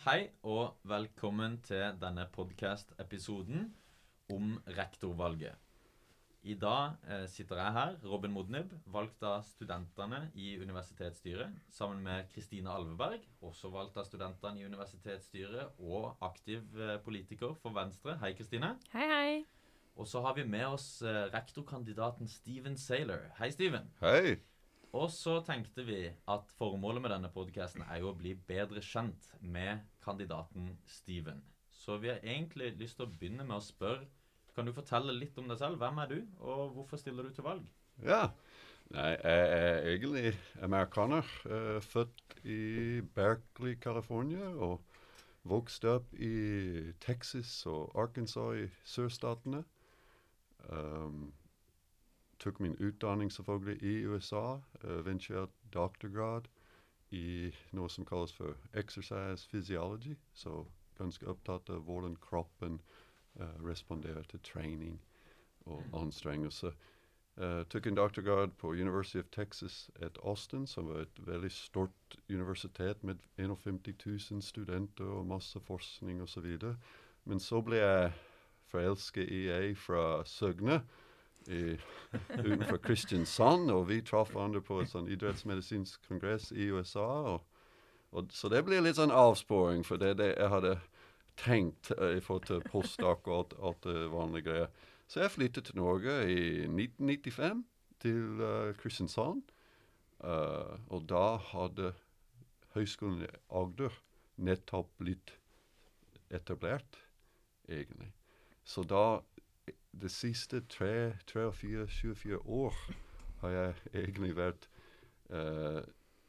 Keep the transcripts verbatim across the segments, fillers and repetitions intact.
Hei og velkommen til denne podcast-episoden om rektorvalget. I dag eh, sitter jeg her, Robin Modnib, valgt av studentene i universitetsstyret, sammen med Kristine Alveberg, også valgt av studentene i universitetsstyret og aktiv eh, politiker for Venstre. Hei Kristine. Hei, hei. Og så har vi med oss eh, rektorkandidaten Steven Saylor. Hei Steven. Hei. Og så tenkte vi at formålet med denne podcasten er jo å bli bedre kjent med kandidaten Steven. Så vi har egentlig lyst til å begynne med å spørre, kan du fortelle litt om deg selv? Hvem er du, og hvorfor stiller du til valg? Ja, Nei, jeg er egentlig amerikaner, uh, født i Berkeley, California, og vokst opp i Texas og Arkansas i sørstatene. Um, tok min utdanning selvfølgelig i U S A, uh, venturet doktorgrad i noe som kalles for exercise physiology, så ganske opptatt av hvordan kroppen uh, responderer til trening og anstrengelse. Uh, tok en doktorgrad på University of Texas at Austin, som var et veldig stort universitet med femtién tusen studenter og masse forskning og så videre. Men så ble jeg forelsket i ei fra Søgne, I, utenfor Kristiansand, og vi traff hverandre på et sånn idrettsmedisinsk kongress i U S A, og, og, så det ble litt sånn avsporing, for det, det jeg hadde tenkt uh, i forhold til postdoc og alt, alt det vanlige greier. Så jeg flyttet til Norge i nitten nittifem til uh, Kristiansand, uh, og da hadde Høgskolen i Agder nettopp blitt etablert, egentlig. Så da de siste tre, tre og fire, tjuefire år har jeg egentlig vært uh,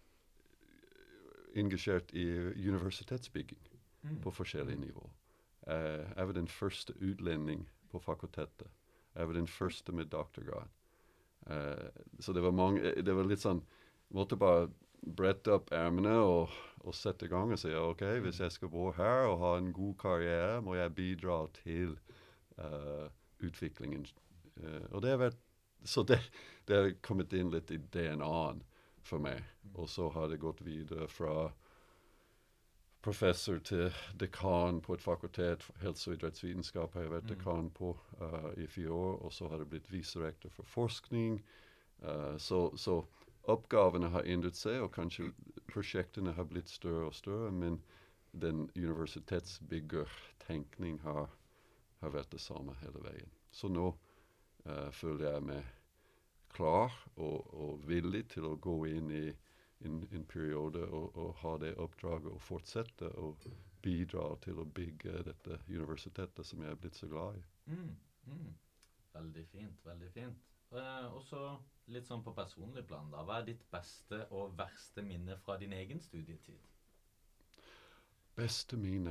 engasjert i universitetsbygging mm. på forskjellige nivå. Uh, jeg var den første utlending på fakultetet. Jeg var den første med doktorgrad. Uh, så det var mange, det var litt sånn, måtte bare brette opp ærmene og, og sette i gang og si, ok, hvis jeg skal bo her og ha en god karriere, må jeg bidra til uh, utviklingen. Uh, og det har vært, så det, det har kommet inn litt i D N A-en for meg. Og så har det gått videre fra professor til dekan på et fakultet, helse- og idrettsvitenskap har jeg vært dekan på uh, i fire år, og så har det blitt viserektor for forskning. Uh, så, så oppgavene har endret seg, og kanskje prosjektene har blitt større og større, men den universitetsbyggertenkning har har vært det samme hele veien. Så nå uh, føler jeg meg klar og, og villig til å gå inn i en, en periode og, og ha det oppdraget og fortsette å bidra til å bygge dette universitetet som jeg er blitt så glad i. Mm, mm. Veldig fint, veldig fint. Uh, og så litt sånn på personlig plan da. Hva er ditt beste og verste minne fra din egen studietid? Beste mine.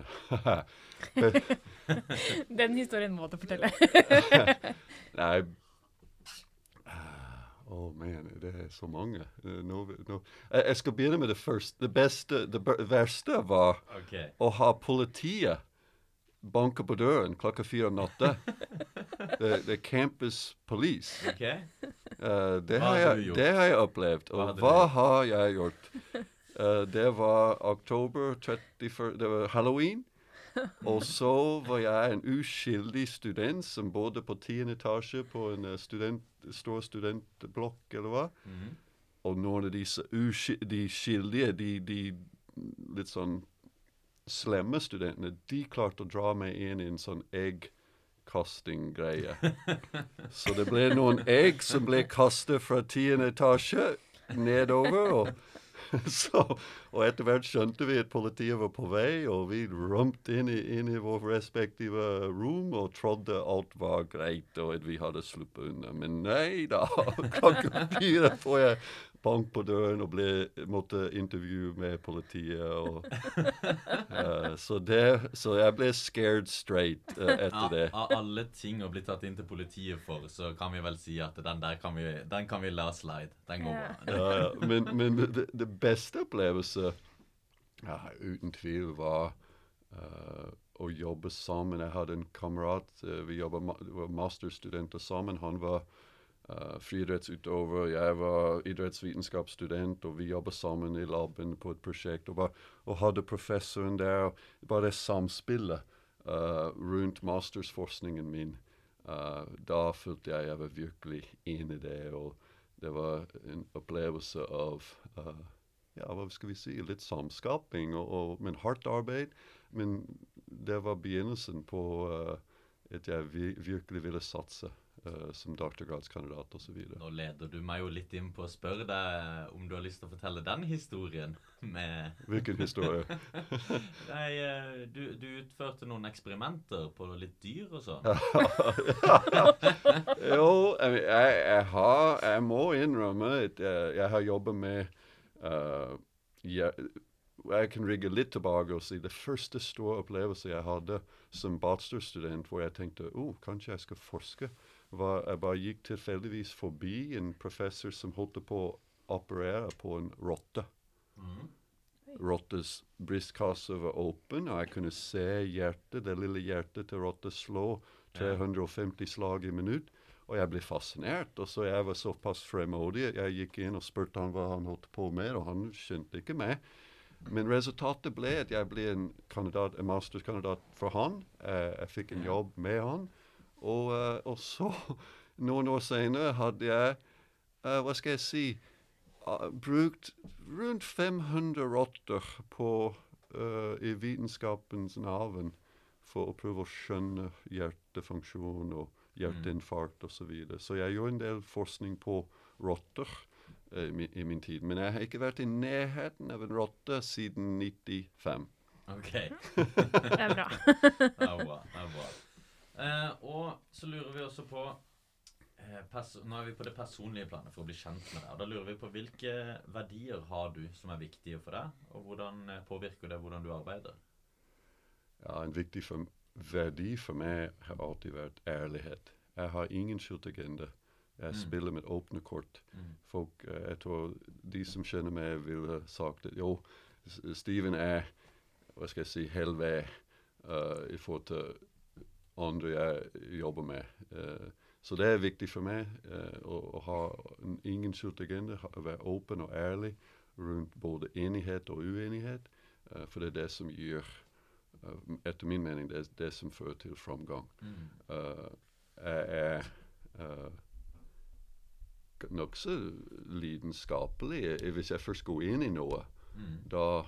Den historien må du fortelle. Nei. Å, oh man, det er så mange. Uh, no, no. Jeg, jeg skal begynne med det første. Det beste, det verste var okay. å ha politiet banke på døren klokka fire om natta. Det, det er campus police. Okay. Uh, det, har jeg, det har jeg opplevd. Og hva, hva har jeg gjort? Uh, det var oktober trettiførste, det var Halloween, og så var jeg en uskyldig student som bodde på tiende etasje på en uh, student, stor studentblokk, eller hva. Mm-hmm. Og noen av disse usky, de skyldige, de, de litt sånn slemme studentene, de klarte å dra meg inn i en sånn eggkasting-greie. Så det ble noen egg som ble kastet fra tiende etasje nedover, og så, og etter hvert skjønte vi at politiet var på vei, og vi rømte inn i, inn i vår respektive rom og trodde alt var greit, og at vi hadde sluppet unna. Men nei da, klokken fire får jeg bank på døren og ble, måtte intervjue med politiet. Og, uh, så, det, så jeg ble scared straight uh, etter det. Av alle ting å bli tatt inn til politiet for, så kan vi vel si at den der kan vi, den kan vi la slide. Den går bra. Ja, ja. Men, men det, det beste opplevelse, ja, uten tvil, var uh, å jobbe sammen. Jeg hadde en kamerat, uh, vi jobbet ma- var masterstudenter sammen. Han var uh, friidrettsutøver. Jeg var idrettsvitenskapsstudent, og vi jobbet sammen i laben på et prosjekt. Og, bare, og hadde professoren der, bare det samspillet uh, rundt mastersforskningen min. Uh, da følte jeg jeg var virkelig inn i det, og det var en opplevelse av, uh, ja, hva skal vi si, litt samskaping, og, og, men hardt arbeid. Men det var begynnelsen på uh, at jeg vi, virkelig ville satse uh, som doktorgradskandidat og så videre. Nå leder du meg jo litt inn på å spørre deg om du har lyst til å fortelle den historien med... Hvilken historie? Nei, uh, du, du utførte noen eksperimenter på litt dyr og sånn. Jo, jeg, jeg, jeg, har, jeg må innrømme at jeg, jeg har jobbet med... Uh, jeg, jeg kan rigge litt tilbake og si det første store opplevelse jeg hadde som bachelorstudent, hvor jeg tenkte, oh, kanskje jeg skal forske, var jeg bare gikk tilfeldigvis forbi en professor som holdt på å operere på en rotte. Mm. Rottes brystkasse var åpen, og jeg kunne se hjertet, det lille hjertet til rotte slå tre hundre og femti slag i minutt, og jeg ble fascinert, og så jeg var såpass fremodig at jeg gikk inn og spurte han hva han holdt på med, og han skjønte ikke meg. Men resultatet ble at jeg ble en, kandidat, en masterskandidat for han. Uh, jeg fikk en jobb med han. Og, uh, og så, noen år senere, hadde jeg, uh, hva skal jeg si, uh, brukt rundt fem hundre rotter på, uh, i vitenskapens navn for å prøve å skjønne hjertefunksjon og hjerteinfarkt og så videre. Så jeg gjorde en del forskning på rotter. I min, i min tid. Men jeg har ikke vært i nærheten av en rotte siden nittifem. Ok. Det er bra. Det er bra, det er bra. Eh, og så lurer vi også på, eh, perso- nå er vi på det personlige planet for å bli kjent med deg. Og da lurer vi på hvilke verdier har du som er viktige for deg, og hvordan eh, påvirker det hvordan du arbeider? Ja, en viktig for, verdi for meg har alltid vært ærlighet. Jeg har ingen skjult agenda. Jeg Mm. spiller med åpne kort. Mm. Folk, uh, jeg tror de som kjenner meg ville sagt at jo, S- Steven er, hva skal jeg si, helved uh, i forhold til andre jeg jobber med. Uh, så det er viktig for meg uh, å, å ha en, ingen skjult agenda, ha- å være åpen og ærlig rundt både enighet og uenighet, uh, for det er det som gjør, uh, etter min mening, det er det som fører til framgang. Mm. Uh, jeg er uh, nok så lidenskapelig. Hvis jeg først går inn i noe, Mm. da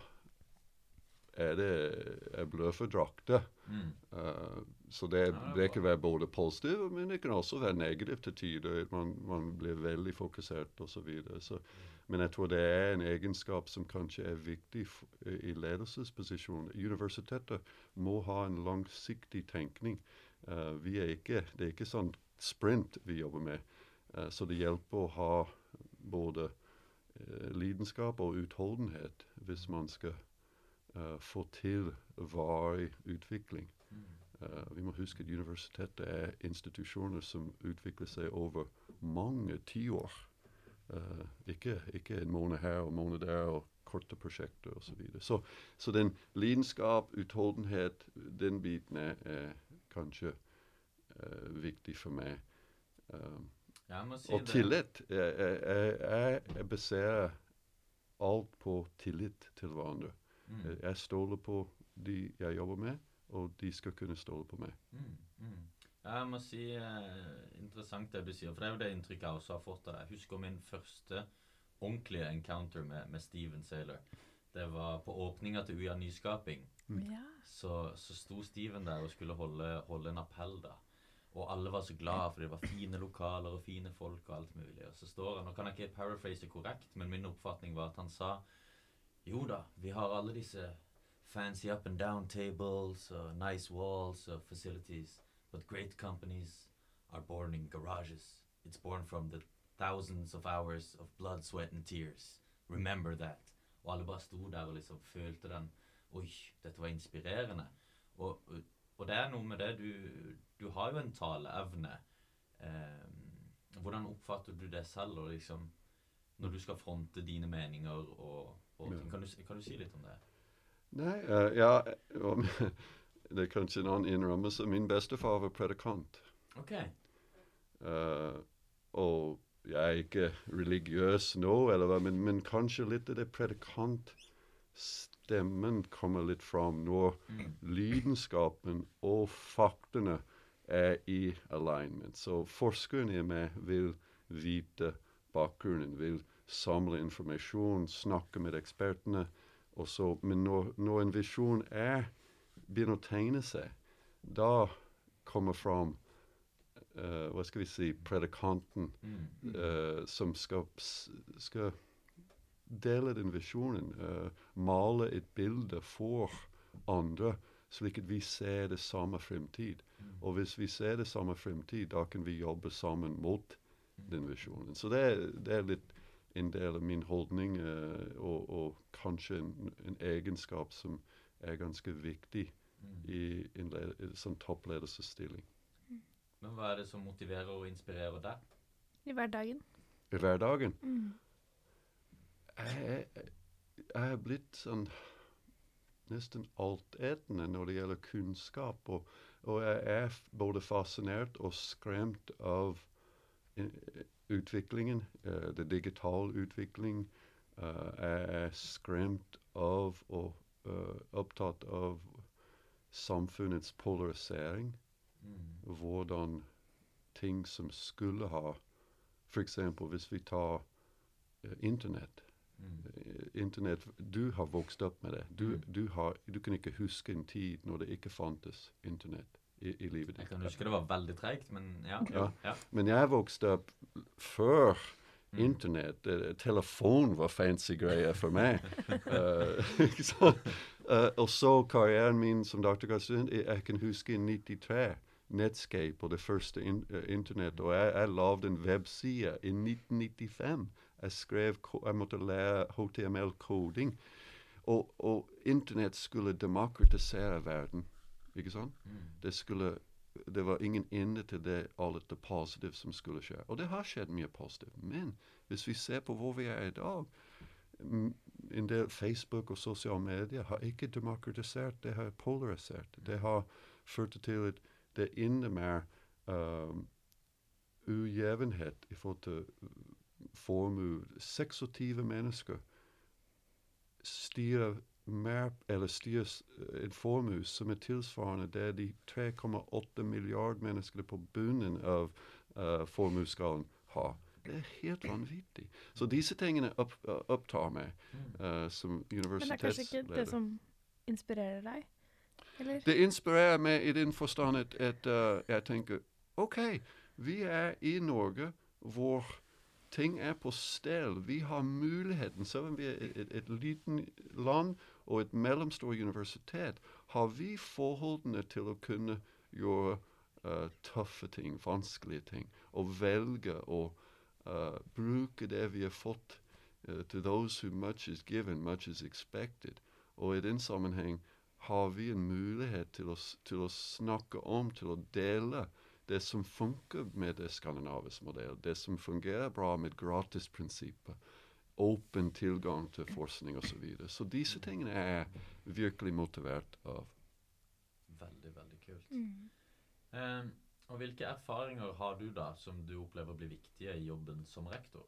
er det jeg bløffer drakter. Mm. Uh, så det, Ja, det er det bra. kan være både positivt, men det kan også være negativt til tider. at Man, man blir veldig fokusert og så videre. Så, men jeg tror det er en egenskap som kanskje er viktig f i ledelsesposisjoner. Universitetet må ha en langsiktig tenkning. Uh, vi er ikke, det er ikke sånn sprint vi jobber med. Uh, så det hjelper å ha både uh, lidenskap og utholdenhet hvis man skal uh, få til varig utvikling. Mm. Uh, vi må huske at universitetet er institusjoner som utvikler seg over mange tiår. Uh, ikke, ikke en måned her og en måned der og korte prosjekter og så videre. Så, så den lidenskap, utholdenhet, den biten er, er kanskje uh, viktig for meg. Um, Jeg må si og det. tillit. Jeg, jeg, jeg, jeg baserer alt på tillit til hverandre. Mm. Jeg, jeg stoler på de jeg jobber med, og de skal kunne stole på meg. Mm. Mm. Jeg må si eh, interessant det du sier, for det er jo det inntrykket jeg også har fått av deg. Jeg husker min første ordentlige encounter med, med Steven Saylor. Det var på åpninga til U I A Nyskaping. Ja. Så, så sto Steven der og skulle holde, holde en appell da. Og alle var så glade, for det var fine lokaler og fine folk og alt mulig. Og så står han, nå kan jeg ikke paraphrase det korrekt, men min oppfatning var at han sa, jo da, vi har alle disse fancy up and down tables og nice walls og facilities, but great companies are born in garages. It's born from the thousands of hours of blood, sweat and tears. Remember that. Og alle bare sto der og liksom følte den, oi, dette var inspirerende. Og, og, og det er noe med det, du, du har jo en taleevne. Eh, hvordan oppfatter du det selv, og liksom, når du skal fronte dine meninger og, og ting? Kan du, kan du si litt om det? Nei, uh, ja, um, det er kanskje en annen innrømmelse. Min bestefar var predikant. Ok. Uh, og jeg er ikke religiøs nå, eller hva, men, men kanskje litt av det predikantstemmen kommer litt fram når Mm. lidenskapen og faktene er i alignment. Så forskerne med vil vite bakgrunnen, vil samle informasjon, snakke med ekspertene, og så, men når, når en visjon er, begynner å tegne seg, da kommer fram Uh, hva skal vi si, predikanten Mm. uh, som skal, skal dele den visjonen, uh, male et bilde for andre, slik at vi ser det samme fremtid. Mm. Og hvis vi ser det samme fremtid, da kan vi jobbe sammen mot Mm. den visjonen. Så det er, det er litt en del av min holdning, uh, og, og kanskje en, en egenskap som er ganske viktig Mm. i en led, sånn toppledelsesstilling. Men hva er det som motiverer og inspirerer deg? I hverdagen. I hverdagen. Mm. Jeg, jeg er blitt sånn nesten altetende når det gjelder kunnskap, og, og jeg er både fascinert og skremt av uh, utviklingen, uh, det digitale utvikling. Uh, jeg er skremt av og uh, opptatt av samfunnets polarisering. Mm. Hvordan ting som skulle ha, for eksempel hvis vi tar uh, internett. Mm. Uh, internett, du har vokst opp med det. Du, Mm. du, har, du kan ikke huske en tid når det ikke fantes internett i, i livet ditt. Jeg kan huske det var veldig tregt, men ja. Ja. Jo, ja. Men jeg vokste opp før Mm. internett. Uh, telefon var fancy greier for meg. uh, ikke sant? Uh, og så karrieren min som doktorgradsstudent, jeg, jeg kan huske i nittitre, Netscape og det første in, uh, internett, og jeg, jeg lavde en webside i nitten nittifem. Jeg skrev, jeg måtte lære H T M L-koding, og, og internett skulle demokratisere verden, ikke sant? Mm. Det skulle, det var ingen ende til det, alle det positive som skulle skje. Og det har skjedd mye positivt, men hvis vi ser på hvor vi er i dag, m- en del Facebook og sosiale medier har ikke demokratisert, det har polarisert. Det har ført til at det enda mer um, ujevnhet i forhold til formue. seksogtyve mennesker styrer mer, eller styrer uh, en formue som er tilsvarende det de tre komma åtte milliard mennesker på bunnen av uh, formueskalen har. Det er helt vanvittig. Så disse tingene opp, uh, opptar meg uh, som Men det er kanskje ikke universitetsleder. det som inspirerer deg? Eller? Det inspirerer meg i den forstand at, at uh, jeg tenker, ok, vi er i Norge hvor ting er på stell. Vi har muligheten, selv om vi er et, et, et liten land og et mellomstort universitet, har vi forholdene til å kunne gjøre uh, tøffe ting, vanskelige ting, og velge å uh, bruke det vi har fått uh, to those who much is given, much is expected. Og i den sammenheng har vi en mulighet til å, s- til å snakke om, til å dele det som funker med det skandinaviske modell, det som fungerer bra med gratisprinsippet, åpen tilgang til forskning og så videre. Så disse tingene er virkelig motivert av. Veldig, veldig kult. Mm. Um, og hvilke erfaringer har du da, som du opplever blir viktige i jobben som rektor?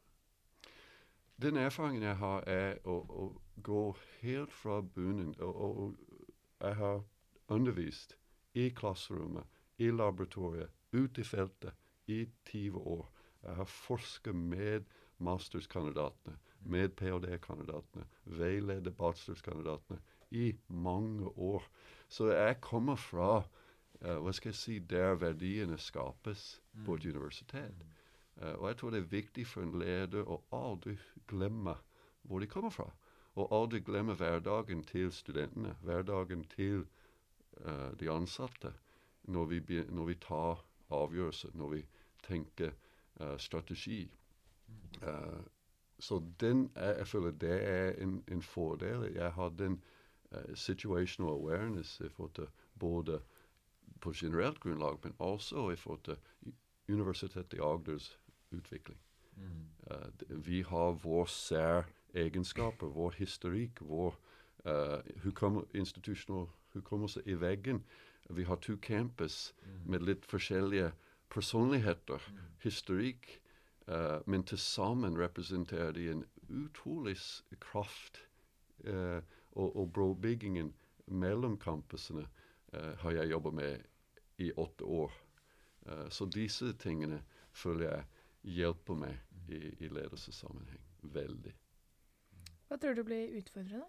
Den erfaringen jeg har er å, å gå helt fra bunnen, og, og, og jeg har undervist i klasserommet, i laboratoriet, ute i feltet, i tyve år. Jeg har forsket med masterskandidatene, med PhD-kandidatene, veiledet bachelorkandidatene i mange år. Så jeg kommer fra, uh, hva skal jeg si, der verdiene skapes Mm. på et universitet. Uh, og jeg tror det er viktig for en leder å aldri glemme hvor de kommer fra. Og aldri glemme hverdagen til studentene, hverdagen til uh, de ansatte, når vi, be, når vi tar avgjørelser, når vi tenker uh, strategi. Uh, så den, jeg, jeg føler det er en, en fordel. Jeg har den uh, situational awareness i forhold til både på generelt grunnlag, men også i forhold til Universitetet i Agders utvikling. Mm. Uh, d- vi har vår særegenskaper, vår historikk, vår uh, hukom institusjonal hukommelse i veggen. Vi har to campus Mm. med litt forskjellige personligheter, Mm. historikk, Uh, men til sammen representerer de en utrolig s- kraft, uh, og, og brobyggingen mellom campusene uh, har jeg jobbet med i åtte år. Uh, så disse tingene føler jeg hjelper meg i, i ledelsessammenheng. Veldig. Hva tror du blir utfordrende?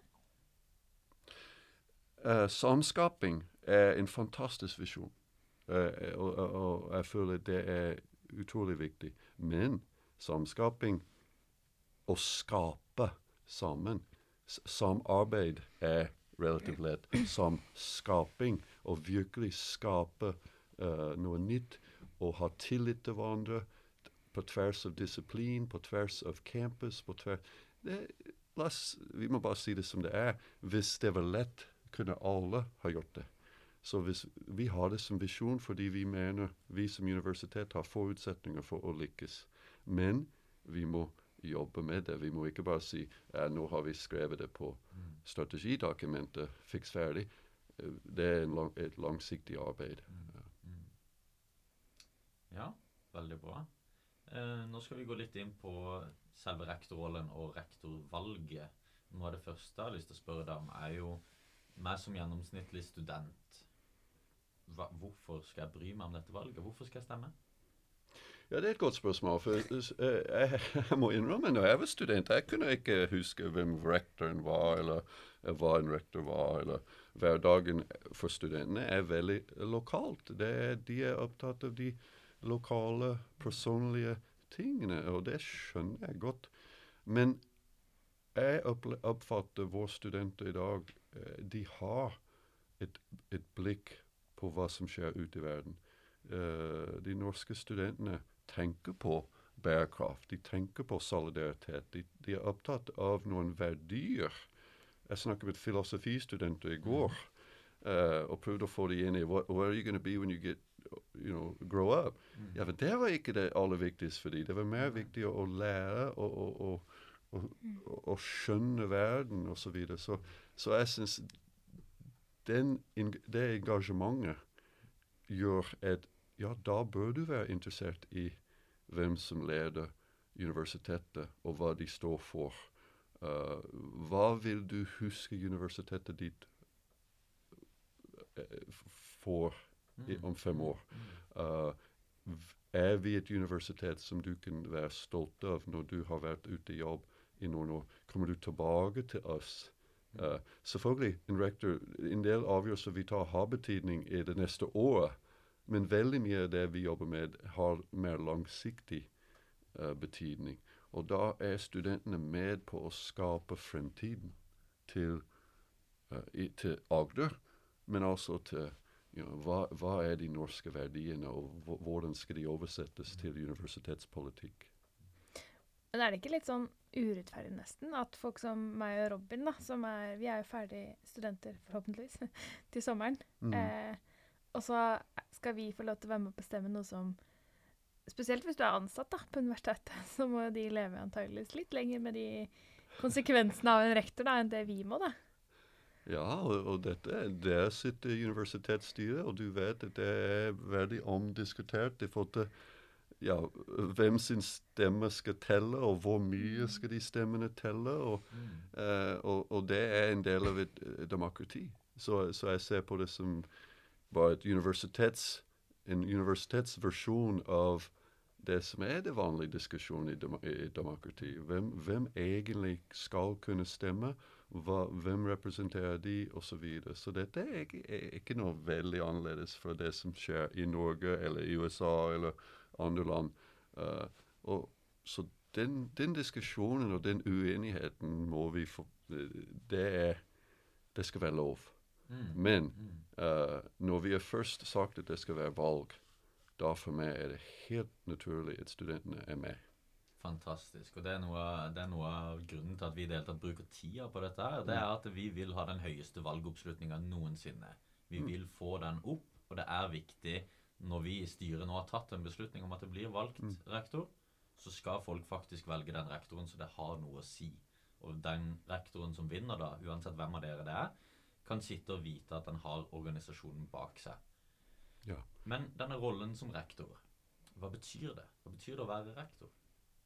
Uh, samskaping er en fantastisk visjon, uh, og, og, og jeg føler det er utrolig viktig. Men samskaping, å skape sammen, s- samarbeid er relativt lett. Samskaping, å virkelig skape uh, noe nytt, og ha tillit til hverandre, på tvers av disiplin, på tvers av campus, på tvers... Det, la oss, vi må bare si det som det er. Hvis det var lett, kunne alle ha gjort det. Så hvis vi har det som visjon fordi vi mener vi som universitet har forutsetninger for å lykkes. Men vi må jobbe med det. Vi må ikke bare si ja, nå har vi skrevet det på strategidokumentet, fiks ferdig. Eh, Det er en lang, et langsiktig arbeid. Mm. Ja, veldig bra. Eh, nå skal vi gå litt inn på selve rektorrollen og rektorvalget. Noe av det første jeg har lyst til å spørre deg om er jo meg som gjennomsnittlig student. Hva, hvorfor skal jeg bry meg om dette valget? Hvorfor skal jeg stemme? Ja, det er et godt spørsmål. For eh, jeg, jeg må innrømme, når jeg var student, jeg kunne ikke huske hvem rektoren var, eller eh, hva en rektor var, eller hverdagen for studentene er veldig lokalt. Det er, de er opptatt av de lokale, personlige tingene, og det skjønner jeg godt. Men jeg opple- oppfatter våre studenter i dag, eh, de har et, et blikk på hva som skjer ute i verden. Eh, de norske studentene tenker på bærekraft, de tenker på solidaritet, de, de er opptatt av noen verdier. Jeg snakket med filosofistudenter i går, uh, og prøvde å få de inn i what, what are you going to be when you get, you know, grow up? Mm. Ja, men det var ikke det aller viktigste for dem. Det var mer viktig å, å lære og, og, og, og, og, og skjønne verden og så videre. Så, så jeg synes den, det engasjementet gjør at ja, da bør du være interessert i hvem som leder universitetet, og hva de står for. Uh, hva vil du huske universitetet ditt uh, for i, om fem år? Uh, v- er vi et universitet som du kan være stolt av når du har vært ute i jobb i noen år? Kommer du tilbake til oss? Uh, selvfølgelig, en rektor, en del avgjørelser vi tar har betydning i det neste året, men veldig mye av det vi jobber med har mer langsiktig uh, betydning. Og da er studentene med på å skape fremtiden til, uh, i, til Agder, men også til you know, hva, hva er de norske verdiene, og h- hvordan skal de oversettes til universitetspolitikk. Men er det ikke litt sånn urettferdig nesten, at folk som meg og Robin, da, som er, vi er jo ferdig studenter forhåpentligvis, til sommeren, Mm. eh, og så skal vi få lov til å være med å bestemme noe som, spesielt hvis du er ansatt da, på universitetet, så må de leve antageligvis litt lenger med de konsekvensene av en rektor da, enn det vi må da. Ja, og, og dette er der sitter universitetsstyret, og du vet at det er veldig omdiskutert i forhold til ja, hvem sin stemme skal telle, og hvor mye skal de stemmene telle, og, Mm. eh, og, og det er en del av et eh, demokrati. Så, så jeg ser på det som bare et universitets, en universitetsversjon av det som er det vanlige diskusjonen i, dem, i demokrati. Hvem, hvem egentlig skal kunne stemme, hva, hvem representerer de, og så videre. Så dette er ikke, er ikke noe veldig annerledes fra det som skjer i Norge, eller i U S A, eller andre land. Uh, og, så den, den diskusjonen og den uenigheten må vi få, det, er, det skal være lov. Mm. Men Mm. uh, når vi har først sagt at det skal være valg, da for meg er det helt naturlig at studentene er med. Fantastisk. Og det er, noe, det er noe av grunnen til at vi i det hele tatt bruker tida på dette her. Det er at vi vil ha den høyeste valgoppslutningen noensinne. Vi Mm. vil få den opp, og det er viktig når vi i styret nå har tatt en beslutning om at det blir valgt Mm. rektor, så skal folk faktisk velge den rektoren så det har noe å si. Og den rektoren som vinner da, uansett hvem av dere det er, kan sitte og vite at den har organisasjonen bak seg. Ja. Men denne rollen som rektor, hva betyr det? Hva betyr det å være rektor?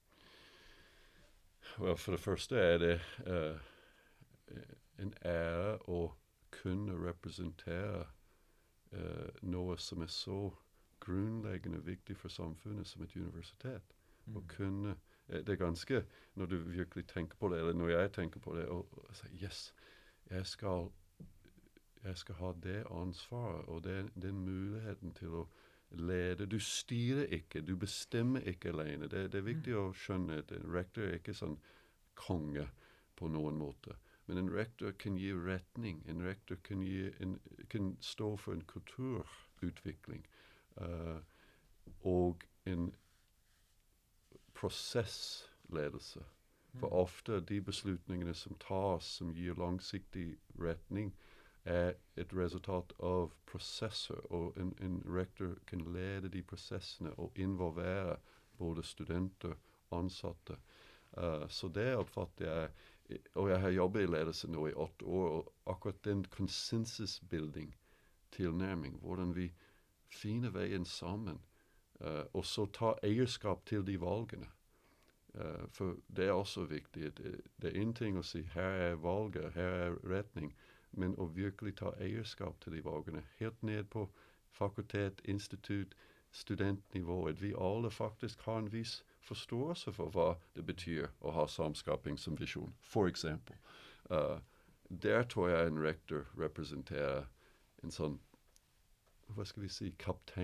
well, for det første er det uh, en ære å kunne representere uh, noe som er så grunnleggende viktig for samfunnet som et universitet. Mm. Å kunne, uh, det er ganske, når du virkelig tenker på det, eller når jeg tenker på det, og, og si, yes, jeg skal, jeg skal ha det ansvaret, og det, den muligheten til å lede. Du styrer ikke, du bestemmer ikke alene. Det, det er viktig mm. å skjønne at en rektor er ikke sånn konge på noen måte. Men en rektor kan gi retning. En rektor kan, gi en, kan stå for en kulturutvikling. Uh, og en prosessledelse. Mm. For ofte de beslutningene som tas, som gir langsiktig retning, er et resultat av prosesser, og en, en rektor kan lede de prosessene og involvere både studenter og ansatte. Uh, så det oppfatter jeg, og jeg har jobbet i ledelse nå i åtte år, og akkurat den konsensusbilding, tilnærming, hvordan vi finner veien sammen, uh, og så ta eierskap til de valgene. Uh, for det er også viktig. Det, det er en ting å si, her er valget, her er retning, men å virkelig ta eierskap til de valgene, helt ned på fakultet, institutt, studentnivå, at vi alle faktisk har en viss forståelse for hva det betyr å ha samskaping som visjon, for eksempel. Uh, der tror jeg en rektor representerer en sånn, hva skal vi si,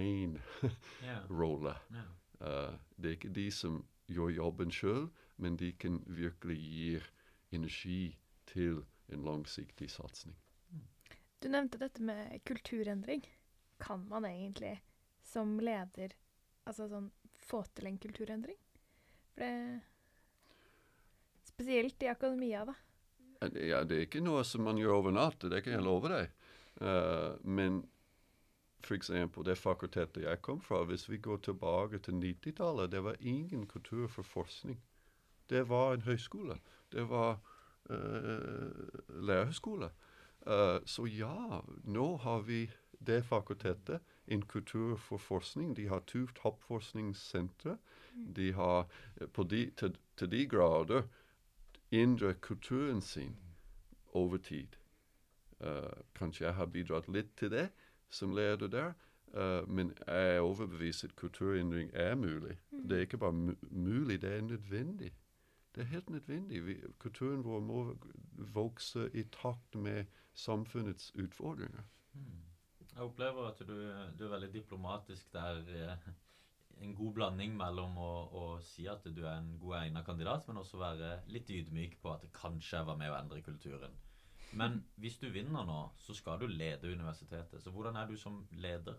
kaptein-rolle. Yeah. Yeah. Uh, det er ikke de som gjør jobben selv, men de kan virkelig gi energi til en langsiktig satsning. Du nevnte dette med kulturendring. Kan man egentlig som leder altså sånn, få til en kulturendring? For det, spesielt i akademia, da. Ja, det er ikke noe som man gjør over natt, det kan jeg love deg. Uh, men for eksempel, det fakultetet jeg kom fra, hvis vi går tilbake til nittitallet, det var ingen kultur for forskning. Det var en høyskole. Det var uh, lærerskole. Uh, så ja, nå har vi det fakultetet, en kultur for forskning. De har to toppforskningssentre. Mm. De har på de, til, til de grader indre kulturen sin over tid. Uh, kanskje jeg har bidratt litt til det som leder der, uh, men jeg er overbevist at kulturendring er mulig. Mm. Det er ikke bare mu- mulig, det er nødvendig. Det er helt nødvendig. Vi, kulturen vår må vokse i takt med samfunnets utfordringer. Mm. Jeg opplever at du, du er veldig diplomatisk der. Eh, en god blanding mellom å, å si at du er en god egnet kandidat, men også være litt ydmyk på at det kanskje var med å endre kulturen. Men hvis du vinner nå, så skal du lede universitetet. Så hvordan er du som leder?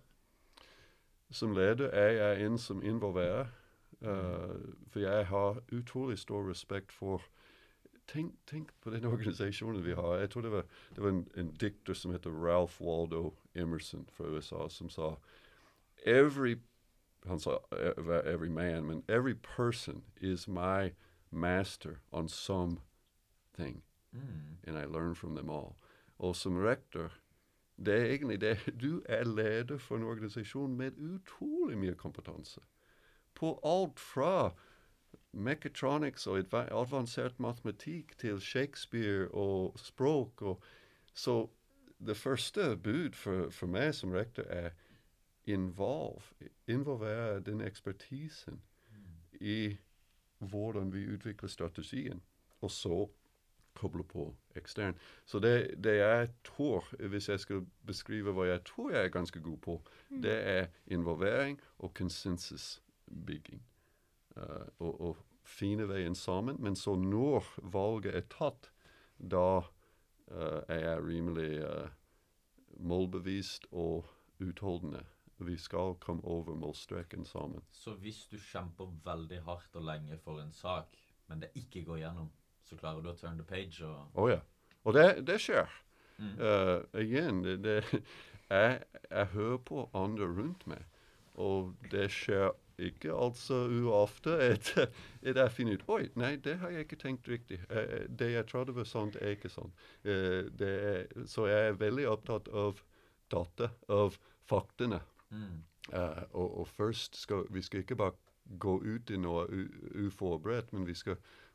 Som leder er jeg en som involverer. Uh, for jeg har utrolig stor respekt for tenk, tenk på den organisasjonen vi har. Jeg tror det var, det var en, en dikter som heter Ralph Waldo Emerson fra U S A som sa every, han sa every man, men every person is my master on something. Mm. And I learn from them all. Og som rektor, det er egentlig det. Du er leder for en organisasjon med utrolig mye kompetanse. På alt fra mechatronics og adva- avansert matematikk til Shakespeare og språk. Og, så det første bud for, for meg som rektor er involve, involvere den ekspertisen mm. i hvordan vi utvikler strategien, og så koble på ekstern. Så det, det jeg tror, hvis jeg skal beskrive hva jeg tror jeg er ganske god på, mm. det er involvering og konsensusbygging. Uh, og, og fine veien sammen, men så når valget er tatt, da uh, er jeg rimelig uh, målbevist og utholdende. Vi skal komme over målstreken sammen. Så hvis du kjemper veldig hardt og lenge for en sak, men det ikke går gjennom, så klarer du å turn the page? Å oh, ja. Og det, det skjer. Mm. Uh, igjen, det, det, jeg, jeg hører på andre rundt meg, og det skjer ikke altså uofte at, at jeg finner ut, oi, nei, det har jeg ikke tenkt riktig. Uh, det jeg trodde var sånn, er ikke sånn. Uh, det er, så jeg er veldig opptatt av data, av faktene. Mm. Uh, og, og først skal vi skal ikke bare gå ut i noe u- uforberedt, men vi skal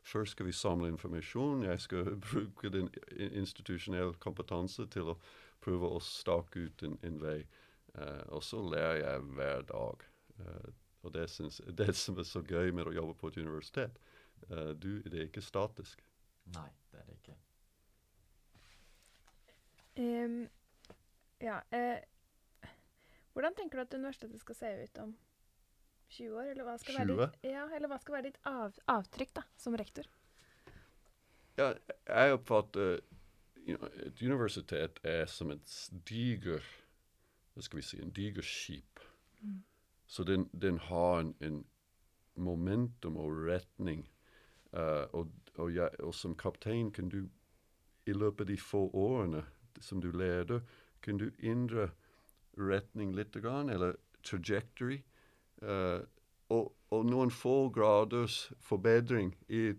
Først skal vi samle informasjon, jeg skal bruke den institusjonelle kompetanse til å prøve å stake ut en, en vei, uh, og så lærer jeg hver dag. Uh, og det, synes, det som er så gøy med å jobbe på et universitet, uh, du, det er ikke statisk. Nei, det er det ikke. Um, ja, uh, hvordan tenker du at universitetet skal se ut om tjue år, eller hva skal være ditt, ja, eller hva skal være ditt av, avtrykk da, som rektor? Ja, jeg oppfatter, you know, et universitet er som et diger, hva skal vi si, en diger skip. Mm. Så den, den har en, en momentum og retning, uh, og, og, ja, og som kaptein kan du, i løpet av de få årene som du leder, kan du endre retning litt grann, eller trajectory, Uh, og, og noen få graders forbedring i,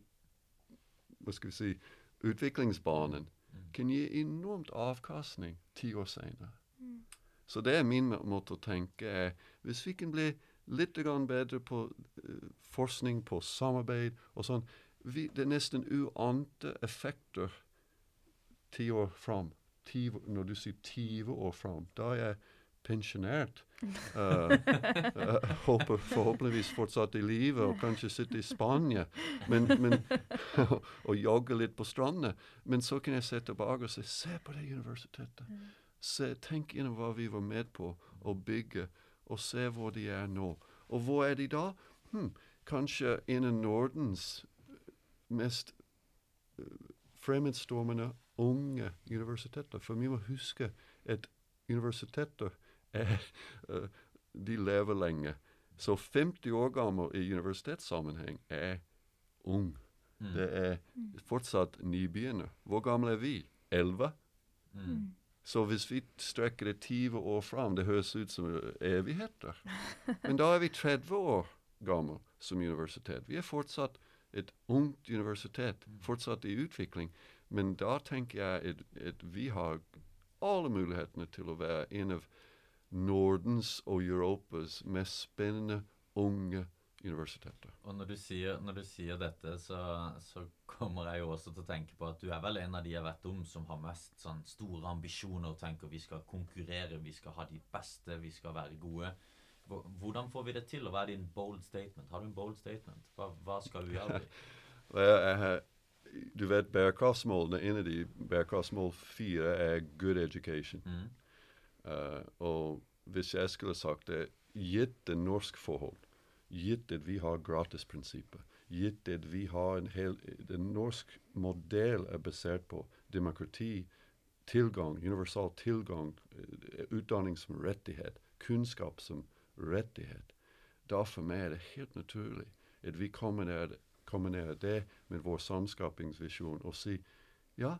hva skal vi si, utviklingsbanen mm. kan gi enormt avkastning ti år senere. Mm. Så det er min måte å tenke er, hvis vi kan bli litt grann bedre på uh, forskning, på samarbeid og sånn, vi, det er nesten uante effekter ti år fram. Ti, når du sier tyve år fram, da er jeg pensjonert. Uh, uh, håper forhåpentligvis fortsatt i livet og kanskje sitte i Spania men, men, og jogge litt på strandene. Men så kan jeg se tilbake og se, se på det universitetet. Se, tenk inn hva vi var med på å bygge, og se hvor de er nå. Og hvor er de da? Hmm, kanskje en av Nordens mest uh, fremmedstormende unge universiteter. For vi må huske at universiteter er, uh, de lever lenge. Så femti år gammel i universitetssammenheng er ung. Mm. Det er fortsatt nybegynner. Hvor gammel er vi? elleve? Mm. Så hvis vi strekker det tyve år fram, det høres ut som evigheter. Men da er vi tretti år gammel som universitet. Vi er fortsatt et ungt universitet, fortsatt i utvikling. Men da tenker jeg at, at vi har alle mulighetene til å være en av Nordens og Europas mest spennende unge universiteter. Og når du sier, når du sier dette, så, så kommer jeg jo også til å tenke på at du er vel en av de jeg vet om som har mest sånn store ambisjoner og tenker vi skal konkurrere, vi skal ha de beste, vi skal være gode. Hvordan får vi det til å være din bold statement? Har du en bold statement? Hva, hva skal du gjøre? Well, du vet bærekraftsmålene, en av de bærekraftsmål fire er good education. Mm. Uh, og hvis jeg skulle sagt det, gitt det norsk forhold, gitt at vi har gratisprinsippet, gitt at vi har en hel, den norsk modell er basert på demokrati, tilgang, universal tilgang, utdanning som rettighet, kunnskap som rettighet. Da for meg er det helt naturlig at vi kombinerer, kombinerer det med vår samskapingsvisjon og si, ja,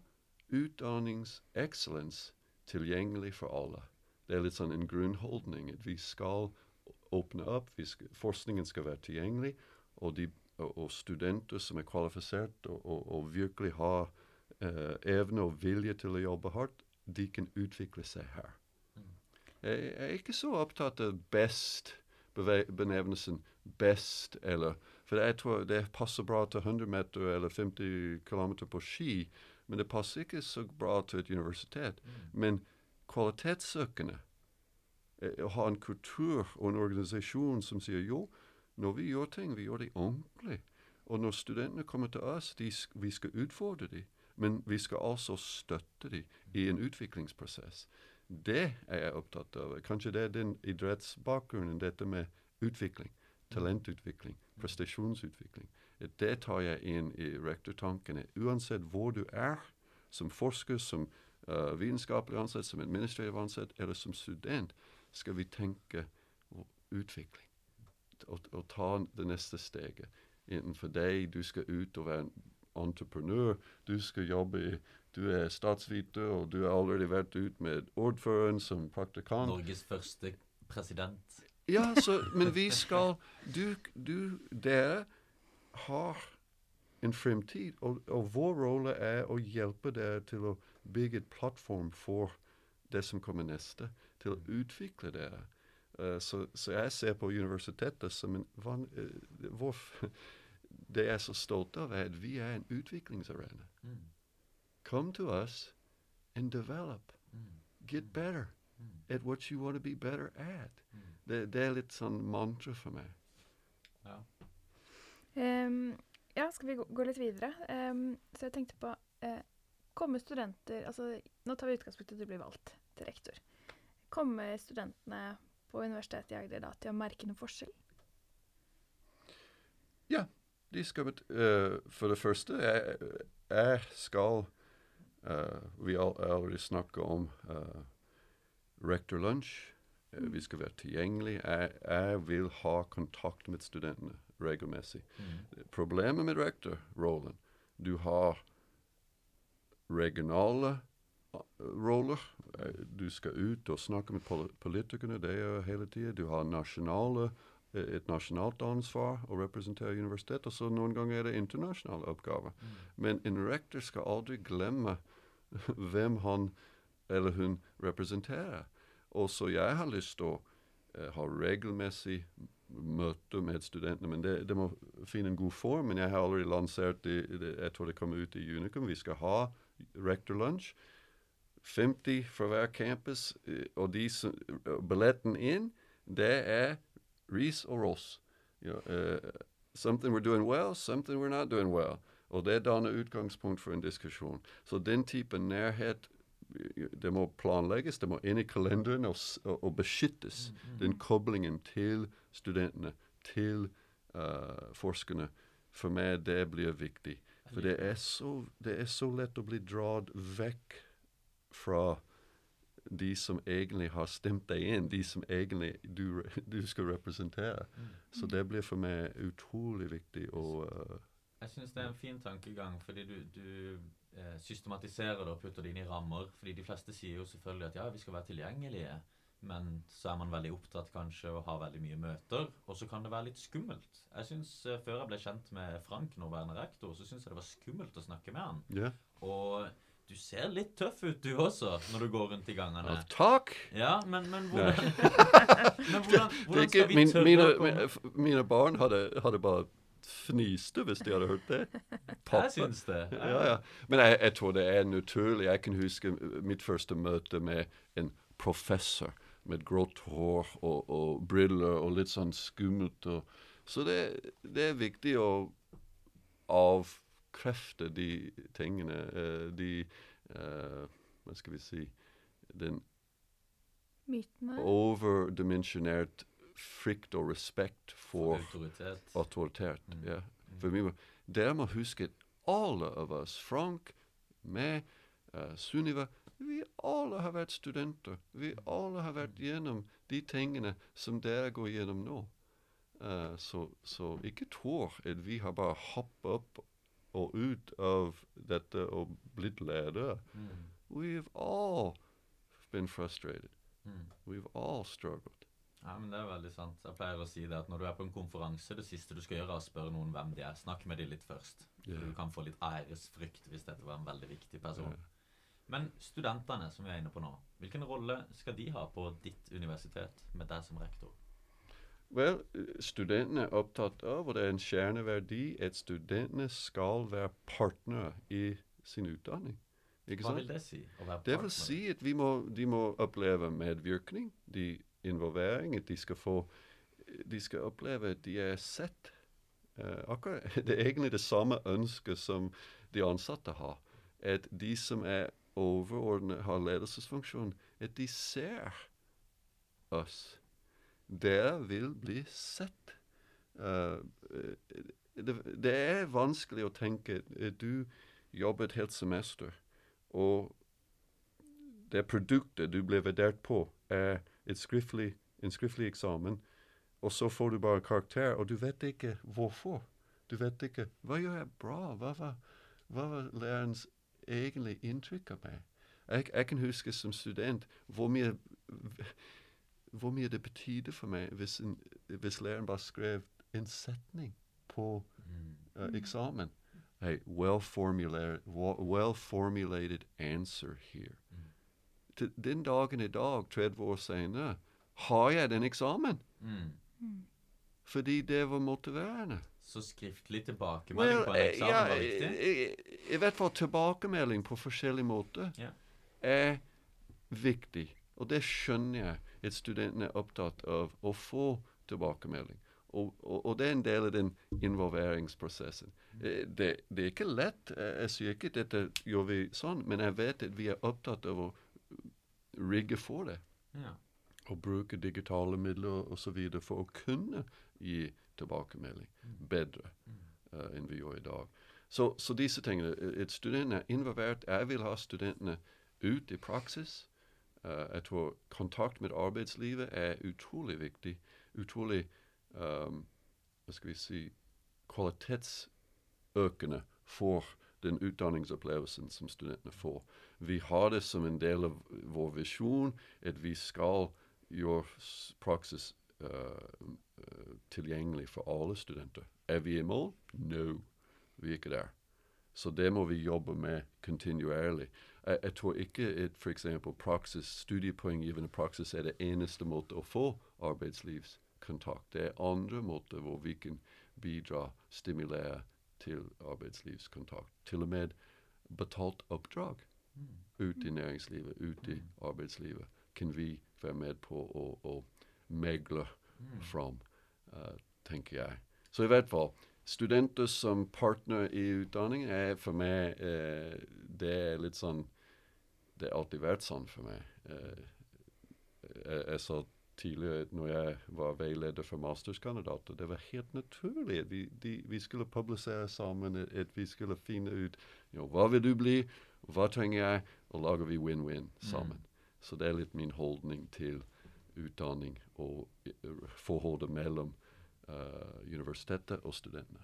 utdanningsexcellens tilgjengelig for alle. Det er litt sånn en grunnholdning at vi skal åpne opp, vi skal, forskningen skal være tilgjengelig, og, de, og, og studenter som er kvalifisert og, og, og virkelig har eh, evne og vilje til å jobbe hardt, de kan utvikle seg her. Mm. Jeg, jeg er ikke så opptatt av best, benevnelsen best, eller, for jeg tror det passer bra til hundre meter eller femti kilometer på ski, men det passer ikke så bra til et universitet. Mm. Men kvalitetssøkende, eh, å ha en kultur og en organisasjon som sier, jo, når vi gjør ting, vi gjør det ordentlig. Og når studentene kommer til oss, de, vi skal utfordre dem, men vi skal også støtte dem i en utviklingsprosess. Det er jeg opptatt av. Kanskje det er den idrettsbakgrunnen, dette med utvikling, talentutvikling, prestasjonsutvikling. Det tar jeg inn i rektortankene. Uansett hvor du er, som forsker, som Uh, vitenskapelig ansatt, som administrativ ansatt, eller som student, skal vi tenke utvikling. Og, og ta det neste steget. Innenfor deg, du skal ut og være en entreprenør, du skal jobbe i, du er statsviter, og du har allerede vært ut med ordføreren som praktikant. Norges første president. Ja, så, men vi skal, du, du, dere har en fremtid, og, og vår rolle er å hjelpe dere til å bygge et plattform for det som kommer neste, til å utvikle dere. Uh, så, så jeg ser på universitetet som en van, uh, vår, det jeg er så stolt av, er at vi er en utviklingsarena. Mm. Come to us and develop. Mm. Get better Mm. at what you want to be better at. Mm. Det, det er litt sånn mantra for meg. Ja. Um, ja, skal vi gå, gå litt videre? Um, så jeg tenkte på, uh, kommer studenter, altså nå tar vi utgangspunkt i at du blir valgt til rektor. Kommer studentene på Universitetet i Agder da til å merke noen forskjell? Ja, de skal bet uh, for det første, jeg, jeg skal, uh, vi har allerede snakket om uh, rector lunch, uh, Mm. vi skal være tilgjengelig, jeg, jeg vil ha kontakt med studentene regelmessig. Mm. Problemet med rektorrollen, du har regionale uh, roller, uh, du skal ut og snakke med pol politikerne, det er hele tiden, du har nasjonale et nasjonalt ansvar å representere universitet, og så noen ganger er det internasjonale oppgaver. Mm. Men en rektor skal aldri glemme hvem han eller hun representerer. Og så jeg har lyst til å uh, ha regelmessig møter med studentene, men det, det må finne en god form, men jeg har allerede lansert det, det, jeg tror det kommer ut i Unicum, vi skal ha rektor lunch, femti fra hver campus, uh, og de som, uh, billetten inn, det er Ris og Ross. You know, uh, something we're doing well, something we're not doing well. Og det danner utgangspunkt for en diskusjon. Så den type nærhet, det må planlegges, det må inn i kalenderen og, og, og beskyttes. Mm, mm. Den koblingen til studentene, til uh, forskerne, for meg det blir viktig. For det er så, det er så lett å bli dratt vekk fra de som egentlig har stemt deg inn, de som egentlig du, du skal representere. Mm. Så det blir for meg utrolig viktig å... Uh, Jeg synes det er en fin tankegang, fordi du, du eh, systematiserer det og putter det inn i rammer, fordi de fleste sier jo selvfølgelig at ja, vi skal være tilgjengelige, men så er man veldig opptatt kanskje å ha veldig mye møter, og så kan det være litt skummelt. Jeg synes, eh, før jeg ble kjent med Frank, nåværende rektor, så synes jeg det var skummelt å snakke med han. yeah. Og du ser litt tøff ut du også, når du går rundt i gangene. Oh, takk! Ja, men, men hvordan, men hvordan, hvordan skal vi min, tørre mine, å komme? mine, mine barn hadde, hadde bare fniste hvis de hadde hørt det. Pappa. Jeg synes det. Ja, ja. Men jeg, jeg tror det er naturlig. Jeg kan huske mitt første møte med en professor med grått hår og, og briller og litt sånn skummelt. Og, så det, det er viktig å avkrefte de tingene, uh, de, uh, hva skal vi si, den Mytene? overdimensionert frykt og respekt for autoritet. autoritet. Mm. Ja. Mm. For vi må, der må huske at alle av oss, Frank, meg, uh, Sunniva, vi alle har vært studenter. Vi alle har vært gjennom de tingene som dere går gjennom nå. Uh, så, så ikke tro at vi har bare hoppet opp og ut av dette og blitt ledere. Mm. We've all been frustrated. Mm. We've all struggled. Ja, men det er veldig sant. Jeg pleier å si det at når du er på en konferanse, det siste du skal gjøre er å spørre noen hvem de er. Snakk med de litt først. Yeah. Du kan få litt æresfrykt hvis dette var en veldig viktig person. Yeah. Men studentene som vi er inne på nå, hvilken rolle skal de ha på ditt universitet med deg som rektor? Vel, studentene er opptatt av, og det er en kjerneverdi, at studentene skal være partner i sin utdanning. Ikke Hva sant? vil det si? Å være Det vil partner? si at vi må, de må oppleve medvirkning, de involvering, at de skal få, de skal oppleve at de er sett. Uh, akkurat, det er egentlig det samme ønsket som de ansatte har, at de som er overordnet, har ledelsesfunksjon, at de ser oss. Dere vil bli sett. Uh, det, det er vanskelig å tenke at du jobber et helt semester, og det produktet du blir vurdert på er et skriftlig, en skriftlig eksamen, og så får du bare karakter, og du vet ikke hvorfor. Du vet ikke, hva gjør jeg bra? Hva var, hva var lærerens egentlig inntrykk av meg? Jeg, jeg kan huske som student hvor mye, hvor mye det betydde for meg hvis, en, hvis læreren bare skrev en setning på Mm. uh, eksamen. Hey, well-formulated, well-formulated answer here. Mm. Til den dagen i dag, tretti år senere, har jeg den eksamen. Mm. Mm. Fordi det var motiverende. Så skriftlig tilbakemelding Well, på en eh, eksamen ja, var viktig? i, i, i hvert fall tilbakemelding på forskjellige måter Ja. er viktig. Og det skjønner jeg at studentene er opptatt av å få tilbakemelding. Og, og, og det er en del av den involveringsprosessen. Eh, Det, det er ikke lett. Jeg, jeg sier ikke at dette gjør vi sånn, men jeg vet at vi er opptatt av å rigge for det. Ja. Og bruke digitale midler og så videre for å kunne gi tilbakemelding bedre uh, enn vi gjør i dag. Så, så disse tingene, at studentene er involvert, jeg vil ha studentene ut i praksis. Uh, jeg tror kontakt med arbeidslivet er utrolig viktig, utrolig, um, hva skal vi si, kvalitetsøkende for den utdanningsopplevelsen som studentene får. Vi har det som en del av vår visjon, at vi skal gjøre praksis uh, uh, tilgjengelig for alle studenter. Er vi i mål? No, vi er ikke der. Så det må vi jobbe med kontinuerlig. Jeg, jeg tror ikke at for eksempel praksis, studiepoenggivende praksis er det eneste måte å få arbeidslivskontakt. Det er andre måter hvor vi kan bidra, stimulere til arbeidslivskontakt. Til og med betalt oppdrag mm. ut i næringslivet, ut i mm. arbeidslivet, kan vi være med på å, å megle mm. fram, uh, tenker jeg. Så i hvert fall, studenter som partner i utdanning er for meg, uh, det er litt sånn, det har alltid vært sånn for meg. Uh, jeg, jeg sa tidligere, når jeg var veileder for masterskandidater, det var helt naturlig at vi, de, vi skulle publisere sammen, at, at vi skulle finne ut, you know, hva vil du bli, hva trenger jeg, og lager vi win-win sammen. Mm. Så det er litt min holdning til utdanning og uh, forholdet mellom uh, universitetet og studentene.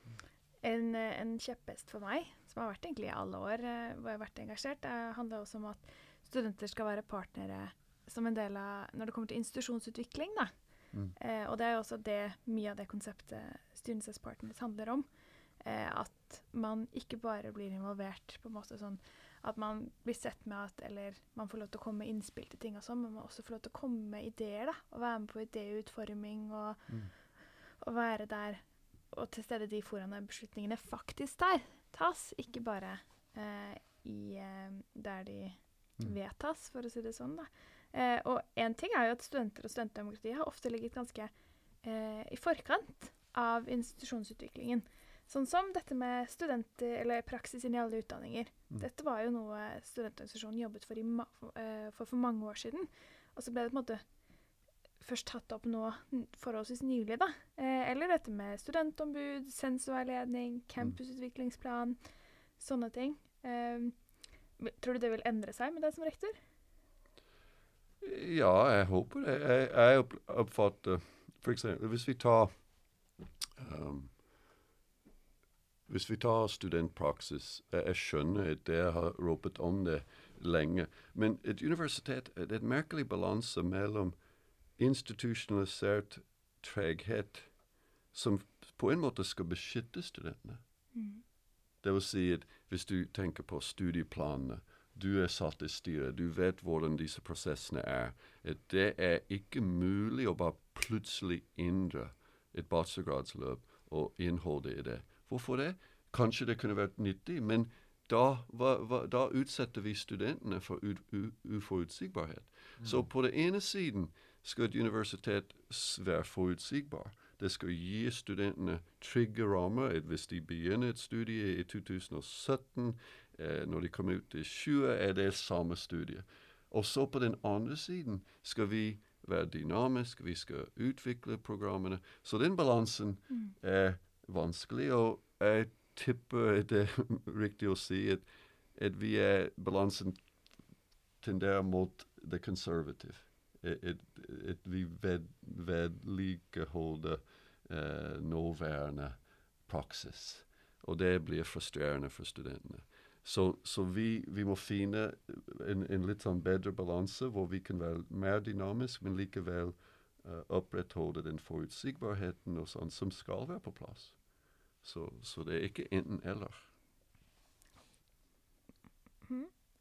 En, en kjepphest for meg, som har vært egentlig i alle år uh, hvor jeg har vært engasjert, det handler også om at studenter skal være partnere som en del av, når det kommer til institusjonsutvikling, da. Mm. Eh, og det er jo også det, mye av det konseptet Students as Partners handler om. Eh, at man ikke bare blir involvert på en måte sånn, at man blir sett med at, eller man får lov til å komme med innspill til ting og sånn, men man også får lov til å komme med ideer, da. Og være med på idéutforming, og, mm. og være der, og til stede de foran beslutningene faktisk der tas, ikke bare eh, i, eh, der de mm. vedtas, for å si det sånn, da. Eh, og en ting er jo at studenter og studentdemokrati har ofte ligget ganske eh, i forkant av institusjonsutviklingen. Sånn som dette med studenter, eller praksis inn i alle utdanninger. Mm. Dette var jo noe studentorganisasjonen jobbet for, i ma uh, for for mange år siden. Og så ble det på en måte først tatt opp nå forholdsvis nylig, da. Eh, eller dette med studentombud, sensorveiledning, campusutviklingsplan, sånne ting. Eh, tror du det vil endre seg med det som rektor? Ja, jeg håper det. Jeg, jeg opp, oppfatter, for eksempel, hvis vi tar um, hvis vi tar studentpraksis, jeg, jeg skjønner at jeg har råpet om det lenge, men et universitet er et merkelig balanse mellom institusjonalisert treghet som på en måte skal beskytte studentene. Mm. Det vil si at hvis du tenker på studieplanene, du er satt i styret, du vet hvordan disse prosessene er. At det er ikke mulig å bare plutselig endre et bachelorgradsløp og innholdet i det. Hvorfor det? Kanskje det kunne vært nyttig, men da, hva, hva, da utsetter vi studentene for u, u, uforutsigbarhet. Mm. Så på den ene siden skal et universitet være forutsigbar. Det skal gi studentene trygge rammer, at hvis de begynner et studie i to tusen og sytten, Eh, når de kommer ut i tjue, er det samme studie. Og så på den andre siden skal vi være dynamiske, vi skal utvikle programmene. Så den balansen mm. er vanskelig, og jeg tipper det er riktig å si at, at vi er balansen tenderer mot det konservative. At, at vi ved, vedlikeholder eh, nåværende praksis. Og det blir frustrerende for studentene. Så, så vi, vi må finne en, en litt sånn bedre balanse, hvor vi kan være mer dynamisk, men likevel uh, opprettholde den forutsigbarheten og sånn som skal være på plass. Så, så det er ikke enten eller. Mm.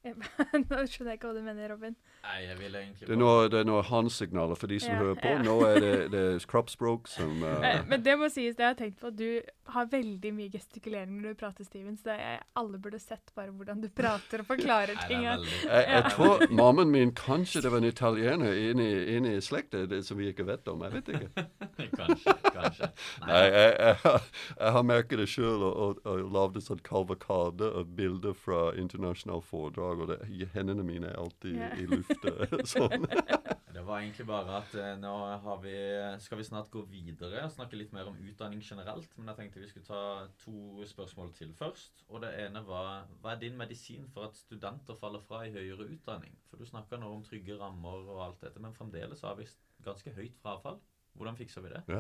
Nå skjønner jeg ikke hva du mener, Robin. Nei, jeg vil egentlig Det er noe, det er noe handsignaler for de som Ja, hører på. ja. Nå er det, det er kroppsspråk som... Eh, Uh, Men det må sies, det har jeg tenkt på, at du har veldig mye gestikulering når du prater, Steven, så jeg, alle burde sett bare hvordan du prater og forklarer Nei, det ting. er Ja. veldig... jeg, jeg tror mammen min kanskje det var en italiener inne, i- inne i slektet, det som vi ikke vet om. Jeg vet ikke. Kanskje, kanskje. Nei, jeg, jeg, har- jeg har merket det selv og, og, og lavd en sånn kalvakade av bilder fra internasjonale foredrag, og det, hendene mine er alltid Ja. i lufta. Sånn. Det var egentlig bare at eh, nå har vi, skal vi snart gå videre og snakke litt mer om utdanning generelt, men jeg tenkte vi skulle ta to spørsmål til først. Og det ene var, hva er din medisin for at studenter faller fra i høyere utdanning? For du snakker nå om trygge rammer og alt dette, men fremdeles har vi ganske høyt frafall. Hvordan fikser vi det? Ja.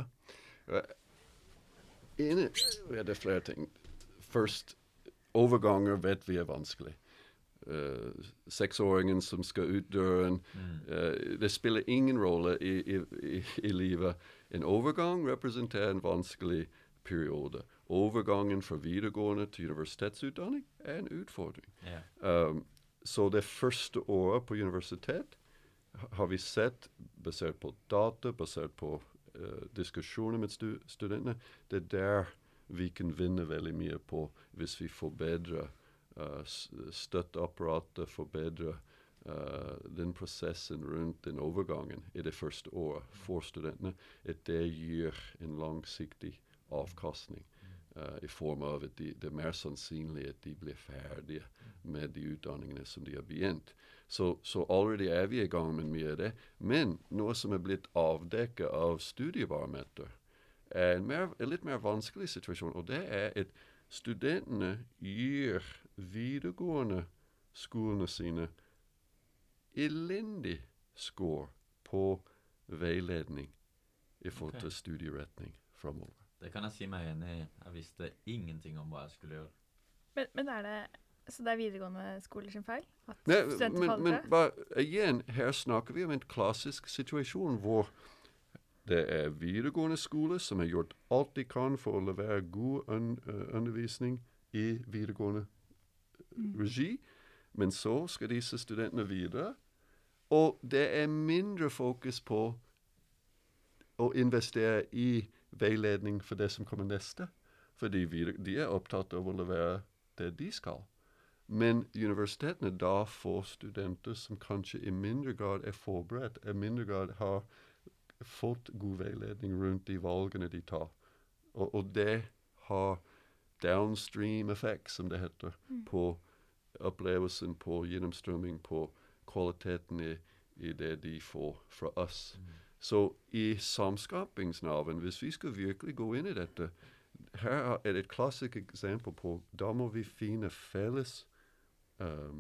Ene, ja, det er flere ting. Først, overganger vet vi er vanskelig. Uh, seksåringen som skal ut døren. Mm. Uh, det spiller ingen rolle i, i, i, i livet. En overgang representerer en vanskelig periode. Overgangen fra videregående til universitetsutdanning er en utfordring. Ja. Um, så det første året på universitet ha- har vi sett, basert på data, basert på uh, diskusjoner med stu studentene, det er der vi kan vinne veldig mye på hvis vi forbedrer uh, støtteapparatet, forbedrer uh, den prosessen rundt den overgangen i det første året for studentene, at det gir en langsiktig avkastning. Uh, I form av at de, det er mer sannsynlig at de blir ferdige med de utdanningene som de har begynt. Så, så allerede er vi i gang med mye av det. Men noe som er blitt avdekket av studiebarometer, er en, mer, en litt mer vanskelig situasjon, og det er at studentene gir videregående skolene sine elendig score på veiledning i forhold Ok. til studieretning fremover. Det kan jeg si meg enig i. Jeg visste ingenting om hva jeg skulle gjøre. Men, men er det, så det er videregående skoler sin feil? At Nei, studenter men, faller men fra? bare, igjen, her snakker vi om en klassisk situasjon hvor det er videregående skole som har gjort alt de kan for å levere god un, uh, undervisning i videregående Mm. regi, men så skal disse studentene videre, og det er mindre fokus på å investere i veiledning for det som kommer neste, fordi vi, de er opptatt av å levere det de skal. Men universitetene da får studenter som kanskje i mindre grad er forberedt, i mindre grad har fått god veiledning rundt de valgene de tar. Og, og det har downstream effekt, som det heter, Mm. på opplevelsen, på gjennomstrømming, på kvaliteten i, i det de får fra oss. Mm. Så i samskapingsnerven, hvis vi skal virkelig gå inn i dette, her er det et klassisk eksempel på, da må vi finne felles um,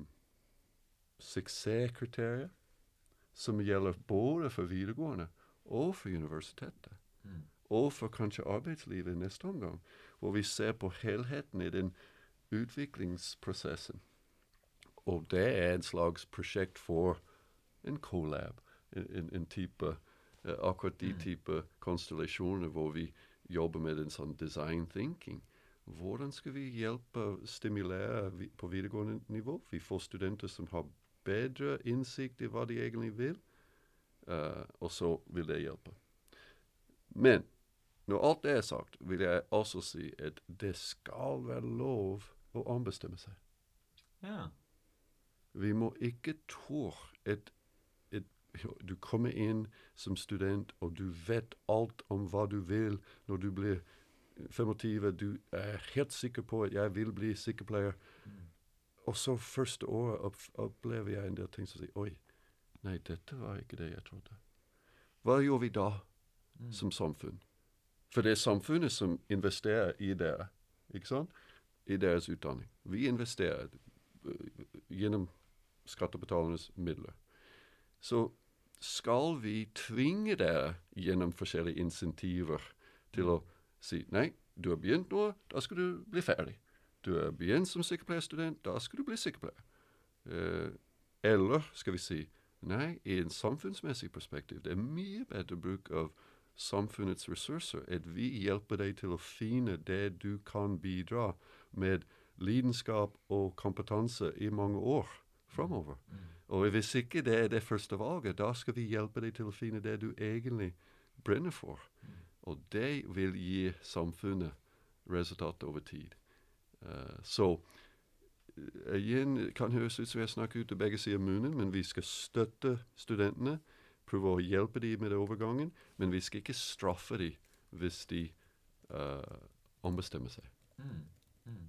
suksesskriterier som gjelder både for videregående og for universitetet, Mm. og for kanskje arbeidslivet i neste omgang, hvor vi ser på helheten i den utviklingsprosessen. Og det er en slags prosjekt for en collab, en, en, en type, uh, akkurat de Mm. type konstellasjoner hvor vi jobber med en sånn design thinking. Hvordan skal vi hjelpe, stimulere vi, på videregående nivå? Vi får studenter som har bedre innsikt i hva de egentlig vil, uh, og så vil det hjelpe. Men når alt det er sagt, vil jeg også si at det skal være lov å ombestemme seg. Ja. Vi må ikke tro at, at du kommer inn som student, og du vet alt om hva du vil når du blir femogtyve. Du er helt sikker på at jeg vil bli sykepleier. Mm. Og så første året opp, opplever jeg en del ting som sier, oi, nei, dette var ikke det jeg trodde. Hva gjør vi da Mm. som samfunn? For det er samfunnet som investerer i dere, ikke sant? I deres utdanning. Vi investerer uh, gjennom skattebetalernes midler. Så skal vi tvinge dere gjennom forskjellige insentiver til å si, nei, du har begynt nå, da skal du bli ferdig. Du har begynt som sykepleierstudent, da skal du bli sykepleier. Uh, eller skal vi si, nei, i en samfunnsmessig perspektiv, det er mye bedre bruk av samfunnets ressurser, at vi hjelper deg til å finne det du kan bidra med lidenskap og kompetanse i mange år fremover. Mm. Og hvis ikke det er det første valget, da skal vi hjelpe deg til å finne det du egentlig brenner for. Mm. Og det vil gi samfunnet resultat over tid. Uh, så uh, igjen kan høres ut som jeg snakker ut til begge sider av munnen, men vi skal støtte studentene, prøve å hjelpe dem med overgangen, men vi skal ikke straffe dem hvis de uh, ombestemmer seg. Mm. Mm.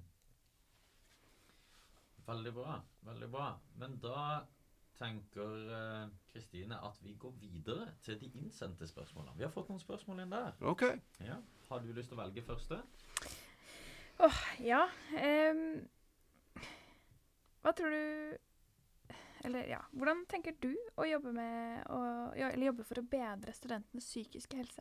Veldig bra, veldig bra. Men da tenker Kristine uh, at vi går videre til de innsendte spørsmålene. Vi har fått noen spørsmål inn der. Ok. Ja. Har du lyst til å velge første? Åh, oh, ja. Um, hva tror du... Eller ja, hvordan tenker du å jobbe med å, ja, eller jobbe for å bedre studentenes psykiske helse?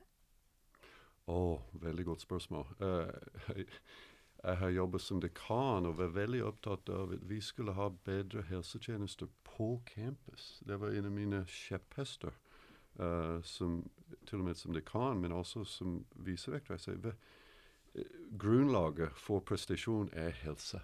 Åh, oh, veldig godt spørsmål. Uh, jeg, jeg har jobbet som dekan og var veldig opptatt av at vi skulle ha bedre helsetjenester på campus. Det var en av mine kjepphester, uh, som, til og med som dekan, men også som viserektor. Jeg sier, uh, grunnlaget for prestasjon er helse.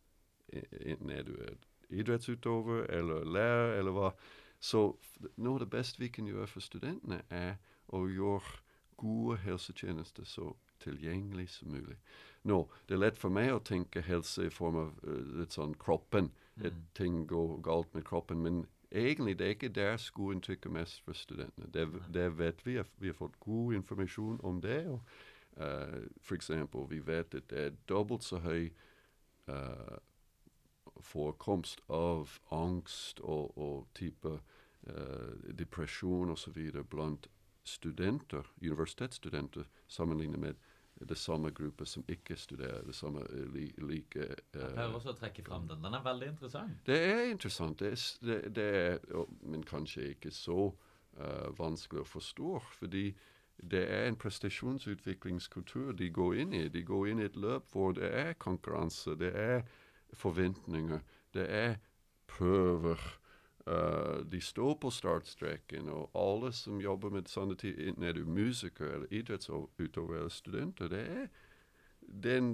Enten er du et idrettsutøver, eller lærer, eller hva. Så noe av det beste vi kan gjøre for studentene er å gjøre gode helsetjenester så tilgjengelig som mulig. Nå, det er lett for meg å tenke helse i form av uh, litt sånn kroppen, mm. at ting går galt med kroppen, men egentlig det er ikke der skoen trykker mest for studentene. Det, det vet vi, vi har fått god informasjon om det, og uh, for eksempel, vi vet at det er dobbelt så høy uh, forekomst av angst og, og type uh, depresjon og så videre blant studenter, universitetsstudenter, sammenlignet med det samme gruppe som ikke studerer, det samme uh, li, like... Uh, Jeg prøver også å trekke frem den. Den er veldig interessant. Det er interessant, det er, det, det er oh, men kanskje ikke så uh, vanskelig å forstå, fordi det er en prestasjonsutviklingskultur de går inn i. De går inn i et løp hvor det er konkurranse, det er forventninger, det er prøver, uh, de står på startstreken, og alle som jobber med sånne ting, enten er du musiker eller idrettsutøver eller studenter, det er, det er en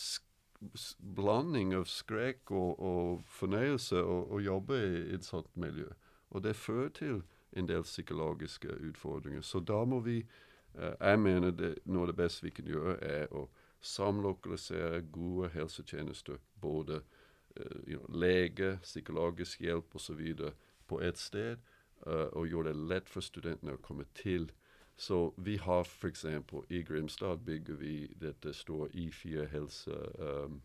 sk- blanding av skrek og, og fornøyelse å, å jobbe i et sånt miljø. Og det fører til en del psykologiske utfordringer. Så da må vi, uh, jeg mener det, noe av det beste vi kan gjøre er å samlokalisere gode helsetjenester, både uh, you know, lege, psykologisk hjelp og så videre på et sted, uh, og gjøre det lett for studentene å komme til. Så vi har for eksempel i Grimstad bygger vi dette står I fire helse, um,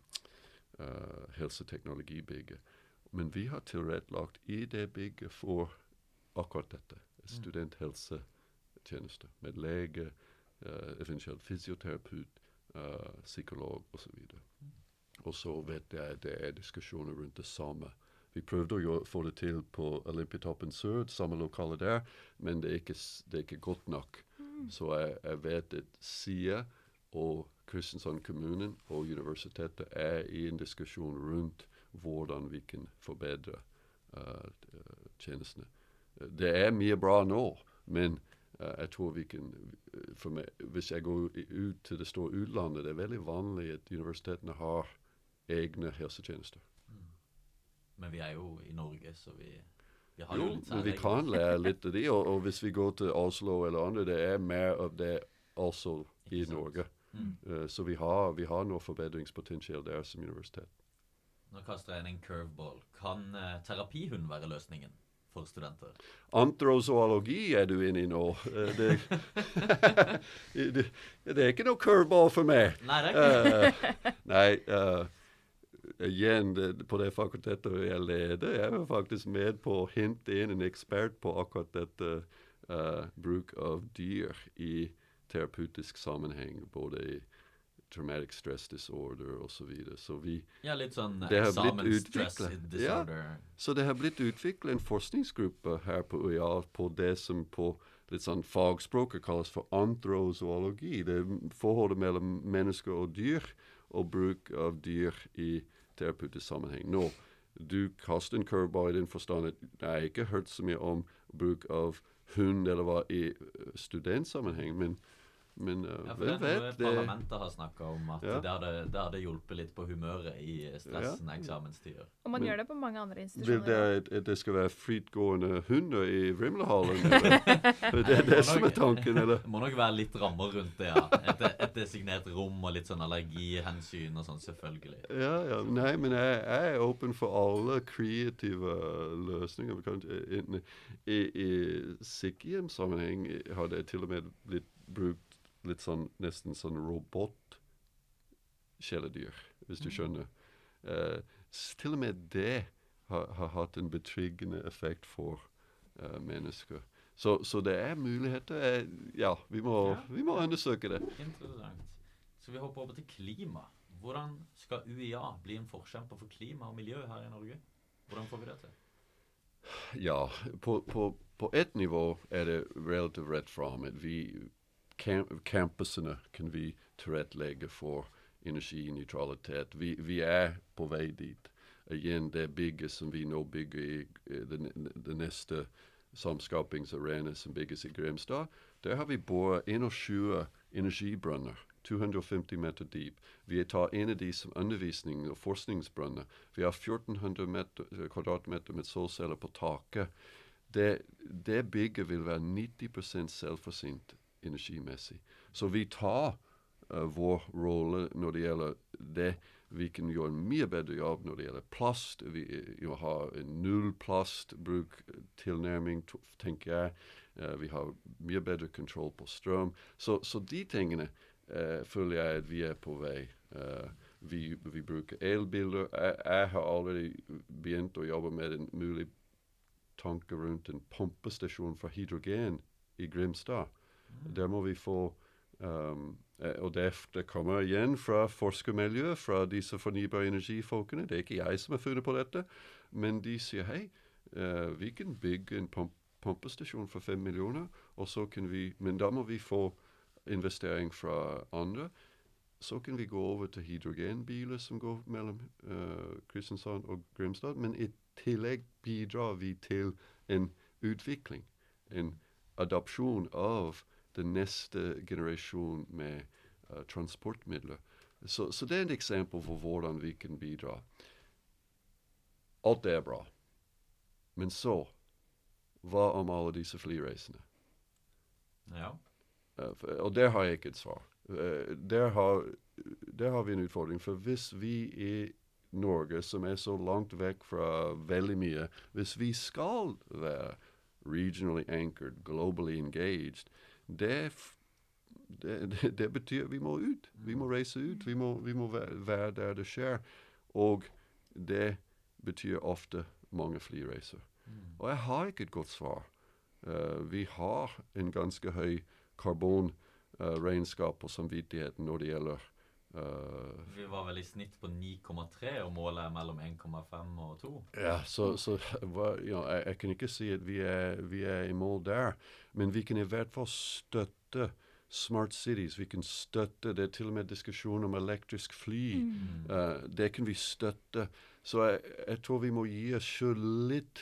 uh, helseteknologibygget. Men vi har tilrettelagt I det bygget for akkurat dette, studenthelsetjenester, med lege, uh, eventuelt fysioterapeut, Uh, psykolog og så videre. Mm. Og så vet jeg det er diskusjoner rundt det samme. Vi prøvde å gjøre, få det til på Olympiatoppen Sør, samme lokale der, men det er ikke, det er ikke godt nok. Mm. Så jeg, jeg vet at S I A og Kristiansand kommunen og universitetet er I en diskusjon rundt hvordan vi kan forbedre uh, tjenestene. Det er mye bra nå, men Uh, jeg tror vi kan, for meg, hvis jeg går ut til det store utlandet, det er veldig vanlig at universitetene har egne helsetjenester. Mm. Men vi er jo I Norge, så vi, vi har jo, jo litt men vi kan lære litt av de, og, og hvis vi går til Oslo eller andre, det er mer av det også I Norge. Mm. Uh, så vi har, vi har noe forbedringspotensial der som universitet. Nå kaster jeg inn en curveball. Kan uh, terapihund være løsningen for studenter? Antrozoologi er du inne I nå. Uh, det, det, det er ikke noe curveball for meg. Nei, det er ikke. Uh, nei, uh, igjen, det, på det fakultetet jeg leder, jeg var faktisk med på å hente inn en ekspert på akkurat dette uh, bruk av dyr I terapeutisk sammenheng, både I traumatic stress disorder og så videre. Så vi, ja, litt sånn eksamensstress disorder. Ja, så det har blitt utviklet en forskningsgruppe her på U I A på det som på litt sånn fagspråket kalles for antrozoologi. Det er forholdet mellom mennesker og dyr, og bruk av dyr I terapeutisk sammenheng. Nå, du kaster en curveball I den forstand at jeg har ikke hørt så mye om bruk av hund eller hva I studentsammenheng, men men uh, Ja, for hvem det er noe vet? Det, parlamentet har snakket om, at Ja. det hadde, det hadde hjulpet litt på humøret i stressen eksamenstider. Og man Men- gjør det på mange andre vil institusjoner. det også. at, at det skal være fritgående hunder i Vrimlehallen? Eller? For det er det som er tanken, eller? Det må nok være litt rammer rundt det, ja. Et, et designert rom og litt sånn allergihensyn og sånn, selvfølgelig. Ja, ja. Nei, men jeg, jeg er åpen for alle kreative løsninger. Vi kan- enten- I, i sykehjemssammenheng har det til og med blitt brukt litt sånn, nesten sånn robot-kjæledyr, hvis du skjønner. Eh, s- til og med det har, har hatt en betryggende effekt for eh, mennesker. Så, så det er muligheter. Eh, ja, vi må, Ja. vi må undersøke det. Interessant. Så vi hopper over til klima. Hvordan skal U I A bli en forkjemper for klima og miljø her i Norge? Hvordan får vi det til? Ja, på, på, på ett nivå er det relativt rett fram at vi, camp, campusene kan vi tilrettelegge for energineutralitet. Vi, vi er på vei dit. Igjen, det bygget som vi nå bygger i eh, det, det neste samskapingsarenaen som bygges i Grimstad, der har vi boret tjueen energibrønner, to hundre og femti meter dyp. Vi tar en av de som undervisning- og forskningsbrønner. Vi har fjorten hundre meter, kvadratmeter med solceller på taket. Det, det bygget vil være nitti prosent selvforsynt energimessig. Så vi tar uh, vår rolle når det gjelder det. Vi kan gjøre en mye bedre jobb når det gjelder plast. Vi uh, har en nullplastbruk tilnærming, tenker jeg. Uh, vi har mye bedre kontroll på strøm. Så, så de tingene uh, føler jeg at vi er på vei. Uh, vi, vi bruker elbiler. Jeg, jeg har allerede begynt å jobbe med en mulig tanke rundt en pumpestasjon for hydrogen i Grimstad. Mm. Der må vi få, um, eh, og det, det kommer igjen fra forskermiljøet, fra disse fornybare energifolkene. Det er ikke jeg som har funnet på dette, men de sier, hei, uh, vi kan bygge en pump, pumpestasjon for fem millioner, og så kan vi, men da må vi få investering fra andre. Så kan vi gå over til hydrogenbiler som går mellom uh, Kristiansand og Grimstad, men i tillegg bidrar vi til en utvikling, en adopsjon av den neste generasjon med uh, transportmidler. Så, så det er et eksempel på hvordan vi kan bidra. Alt det er bra. Men så, hva om alle disse flyreisene? Ja. Uh, for, og der har jeg ikke et svar. Uh, der, har, der har vi en utfordring, for hvis vi i Norge, som er så langt vekk fra veldig mye, hvis vi skal være regionally anchored, globally engaged, det, det, det, det betyr vi må ut. Vi må reise ut. Vi må, vi må være, være der det skjer. Og det betyr ofte mange flyreiser. Mm. Og jeg har ikke et godt svar. Uh, vi har en ganske høy karbonregnskap uh, på samvittigheten når det gjelder uh, Vi var vel i snitt på ni komma tre, og målet er mellom en komma fem og to. Ja, så, så hva, ja, jeg, jeg kan ikke si at vi er, vi er i mål der, men vi kan i hvert fall støtte smart cities. Vi kan støtte, det er til og med diskusjon om elektrisk fly. Mm. Uh, det kan vi støtte. Så jeg, jeg tror vi må gi oss selv litt,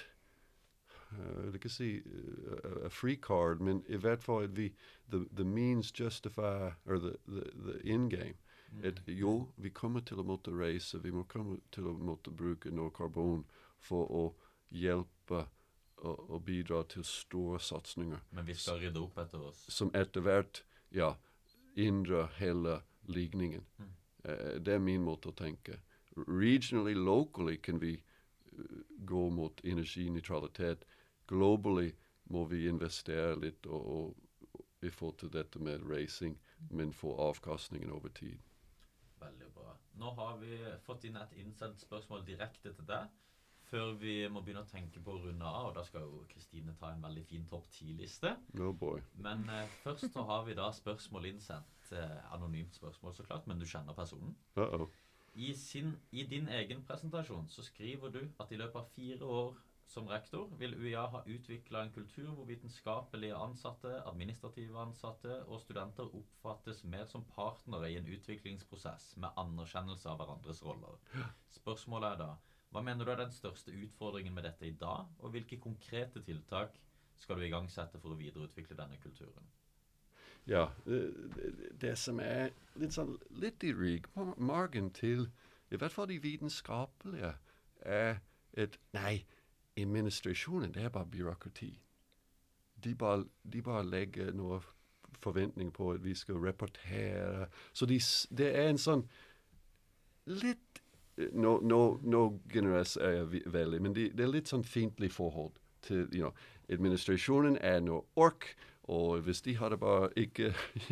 uh, jeg vil ikke si uh, a free card, men i hvert fall at vi, the, the means justify, or the, the, the in-game. Mm. Et, jo, vi kommer til å måtte reise, vi må komme til å måtte bruke noe karbon for å hjelpe og, og bidra til store satsninger. Men vi skal rydde opp etter oss. Som etter hvert, ja, indre hele ligningen. Mm. Uh, det er min måte å tenke. Regionally, locally kan vi uh, gå mot energineutralitet. Globally må vi investere litt og, og, og i forhold til dette med racing, men få avkastningen over tid. Veldig bra. Nå har vi fått inn et innsendt spørsmål direkte til deg, før vi må begynne å tenke på å runde av, og da skal jo Kristine ta en veldig fin topp ti-liste. Oh boy. Men eh, først så har vi da spørsmål innsendt, eh, anonymt spørsmål så klart, men du kjenner personen. Uh-oh. I, sin, I din egen presentasjon så skriver du at i løpet av fire år som rektor vil U I A ha utviklet en kultur hvor vitenskapelige ansatte, administrative ansatte og studenter oppfattes mer som partnere i en utviklingsprosess med anerkjennelse av hverandres roller. Spørsmålet er da, hva mener du er den største utfordringen med dette i dag, og hvilke konkrete tiltak skal du igangsette for å videreutvikle denne kulturen? ja, det, det som er litt sånn litt i rygg, magen til, i hvert fall de vitenskapelige, er et, nei, administrasjonen, det er bare byråkrati. De bare, de bare legger noe forventning på at vi skal rapportere. Så de, det er en sånn litt, nå, nå, nå generaliserer jeg veldig, men de, det er litt sånn fiendtlig forhold til, you know, administrasjonen er noe ork, og hvis de hadde bare ikke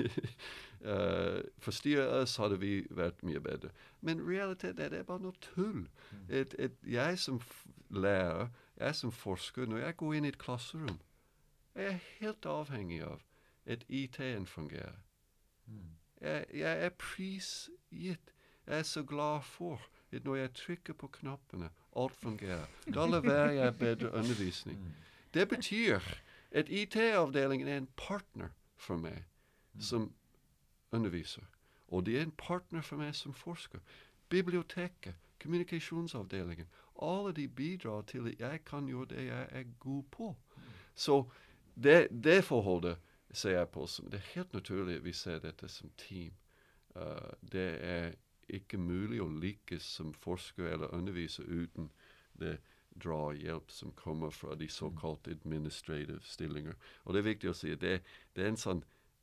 uh, forstyrret oss, hadde vi vært mye bedre. Men realiteten er det bare noe tull. Et, et, jeg som lærer, jeg som forsker, når jeg går inn i et klasserom, jeg er helt avhengig av at I T-en fungerer. Mm. Jeg, jeg er prisgitt. Jeg er så glad for at når jeg trykker på knappene, alt fungerer. Da leverer jeg bedre undervisning. Mm. Det betyr at I T-avdelingen er en partner for meg mm. som underviser. Og det er en partner for meg som forsker. Biblioteket, kommunikasjonsavdelingen, alle de bidrar til at jeg kan gjøre det jeg er god på. Mm. Så det, det forholdet ser jeg på som, det er helt naturlig at vi ser dette som team. Uh, det er ikke mulig å lykkes som forsker eller underviser uten det drahjelp som kommer fra de såkalte administrative stillinger. Og det er viktig å si at det, det er en sånn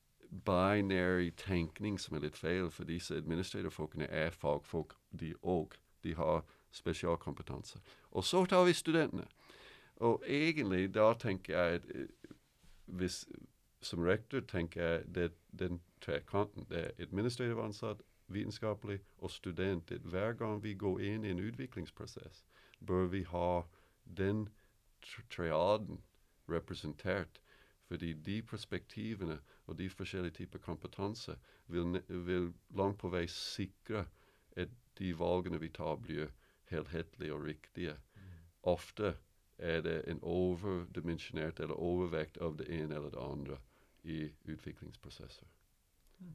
binary tenkning som er litt feil, for disse administrative folkene er fagfolk, de òg. De har spesialkompetanse. Og så tar vi studentene. Og egentlig da tenker jeg at hvis, som rektor tenker jeg det den trekanten, det er administrativ ansatt, vitenskapelig og student. Hver gang vi går inn i en utviklingsprosess, bør vi ha den triaden representert, fordi de perspektivene og de forskjellige typer kompetanse vil, vil langt på vei sikre at de valgene vi tar blir helhetlige og riktige. Mm. Ofte er det en overdimensjonert eller overvekt av det ene eller det andre i utviklingsprosesser. Mm.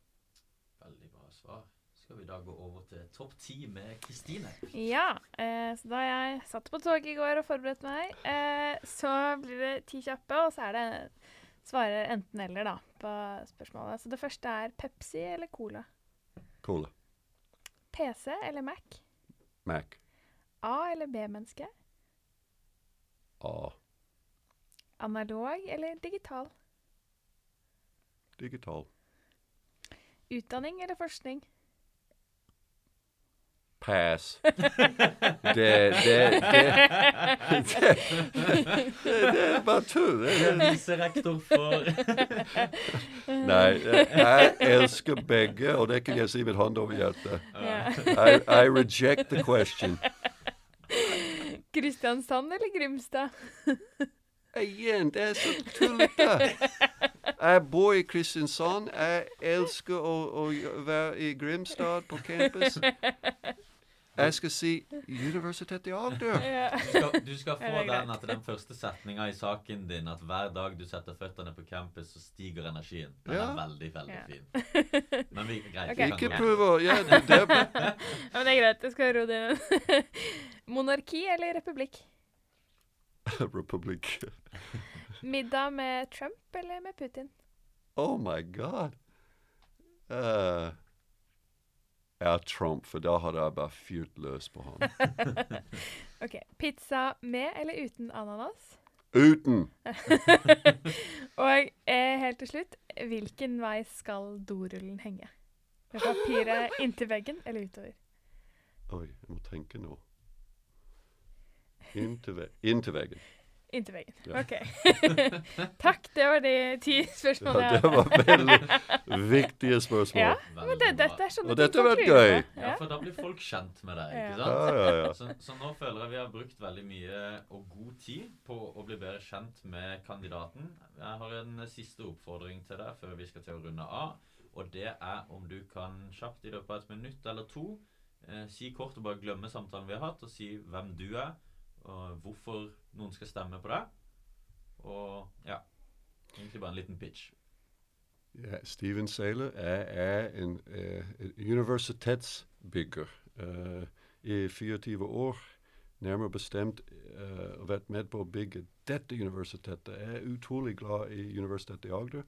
Veldig bra svar. Skal vi da gå over til topp ti med Kristine? Ja, eh, så da jeg satt på toget i går og forberedte meg, eh, så blir det ti kjappe, og så er det svaret enten eller da, på spørsmålet. Så det første er Pepsi eller Cola? Cola. P C eller Mac? Mac. A eller B-menneske? A. Analog eller digital? Digital. Utdanning eller forskning? Pass. det, det, det, det, det, det er bare tull. Det er viserektor for... Nei, jeg elsker begge, og det kan jeg si med hånd over hjertet. I, I reject the question. Kristiansand eller Grimstad? Igjen, det er så tullete. Jeg bor i Kristiansand. Jeg elsker å, å være i Grimstad på campus. Jeg skal si Universitetet i Agder. Du skal, du skal få den at den første setningen i saken din, at hver dag du setter føttene på campus, så stiger energien. Den ja. er veldig, veldig ja. fin. Men vi greit. Okay. Ikke prøve å... Ja, det, det er... ja, men det er greit. Jeg skal ro det inn. Monarki eller republikk? Republikk. Middag med Trump eller med Putin? Oh my god. Uh, ja, Trump, for da hadde jeg bare fyrt løs på han. Ok, pizza med eller uten ananas? Uten! Og eh, helt til slutt, hvilken vei skal dorullen henge? Med papiret inntil veggen eller utover? Oi, jeg må tenke nå. Inntil, ve inntil veggen. Inntil veggen. Ja. Ok. Takk, det var de ti spørsmålene. Ja, det var veldig viktige spørsmål. Ja, men det, dette er sånn og dette har vært gøy. Ja, for da blir folk kjent med deg, ikke sant? Ja, ja, ja. Så, så nå føler jeg vi har brukt veldig mye og god tid på å bli bedre kjent med kandidaten. Jeg har en siste oppfordring til deg før vi skal til å runde av, og det er om du kan kjapt i løpet av et minutt eller to eh, si kort og bare glemme samtalen vi har hatt, og si hvem du er, og hvorfor noen skal stemme på deg. Og ja, egentlig bare en liten pitch. Ja, Steven Saylor er, er en uh, universitetsbygger. Uh, I fireogtyve år, nærmere bestemt, uh, vært med på å bygge dette universitetet. Jeg er utrolig glad i Universitetet i Agder,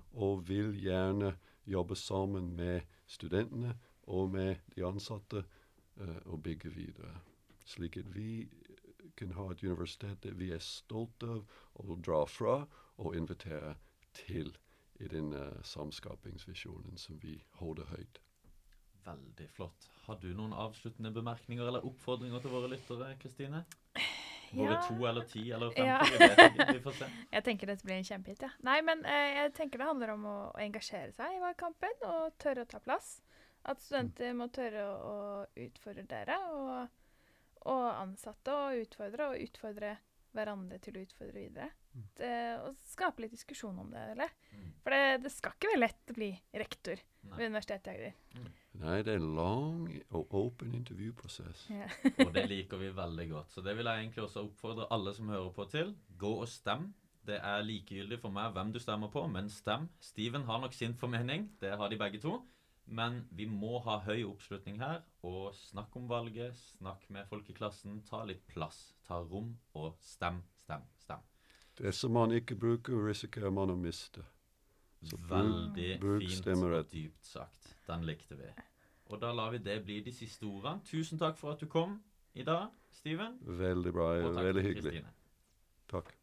og vil gjerne jobbe sammen med studentene og med de ansatte uh, og bygge videre. Slik at vi kan ha et universitet det vi er stolt av og dra fra og invitere til i den uh, samskapingsvisjonen som vi holder høyt. Veldig flott. Har du noen avsluttende bemerkninger eller oppfordringer til våre lyttere, Kristine? Våre Ja. to eller ti eller femti, Ja. vi vet ikke, vi får se. Jeg tenker dette blir en kjempehit, ja. Nei, men eh, jeg tenker det handler om å, å engasjere seg i valgkampen og tørre å ta plass. At studenter må tørre å, å utfordre dere, og, og ansatte å utfordre, og utfordre hverandre til å utfordre videre. Det, og skape litt diskusjon om det, eller? Mm. For det, det skal ikke være lett å bli rektor Nei. ved Universitetet i Agder. Nei, det er en lang og åpen intervjuprosess. Ja. Og det liker vi veldig godt. Så det vil jeg egentlig også oppfordre alle som hører på til. Gå og stem. Det er likegyldig for meg hvem du stemmer på, men stem. Steven har nok sin formening, det har de begge to. Men vi må ha høy oppslutning her, og snakk om valget, snakk med folk i klassen, ta litt plass, ta rom, og stem, stem, stem. Det som man ikke bruker, risikerer man å miste. Så bruk- Veldig bruk fint og stemmerett. dypt sagt. Den likte vi. Og da lar vi det bli de siste ordene. Tusen takk for at du kom i dag, Steven. Veldig bra, Og takk veldig til hyggelig. Kristine. Takk.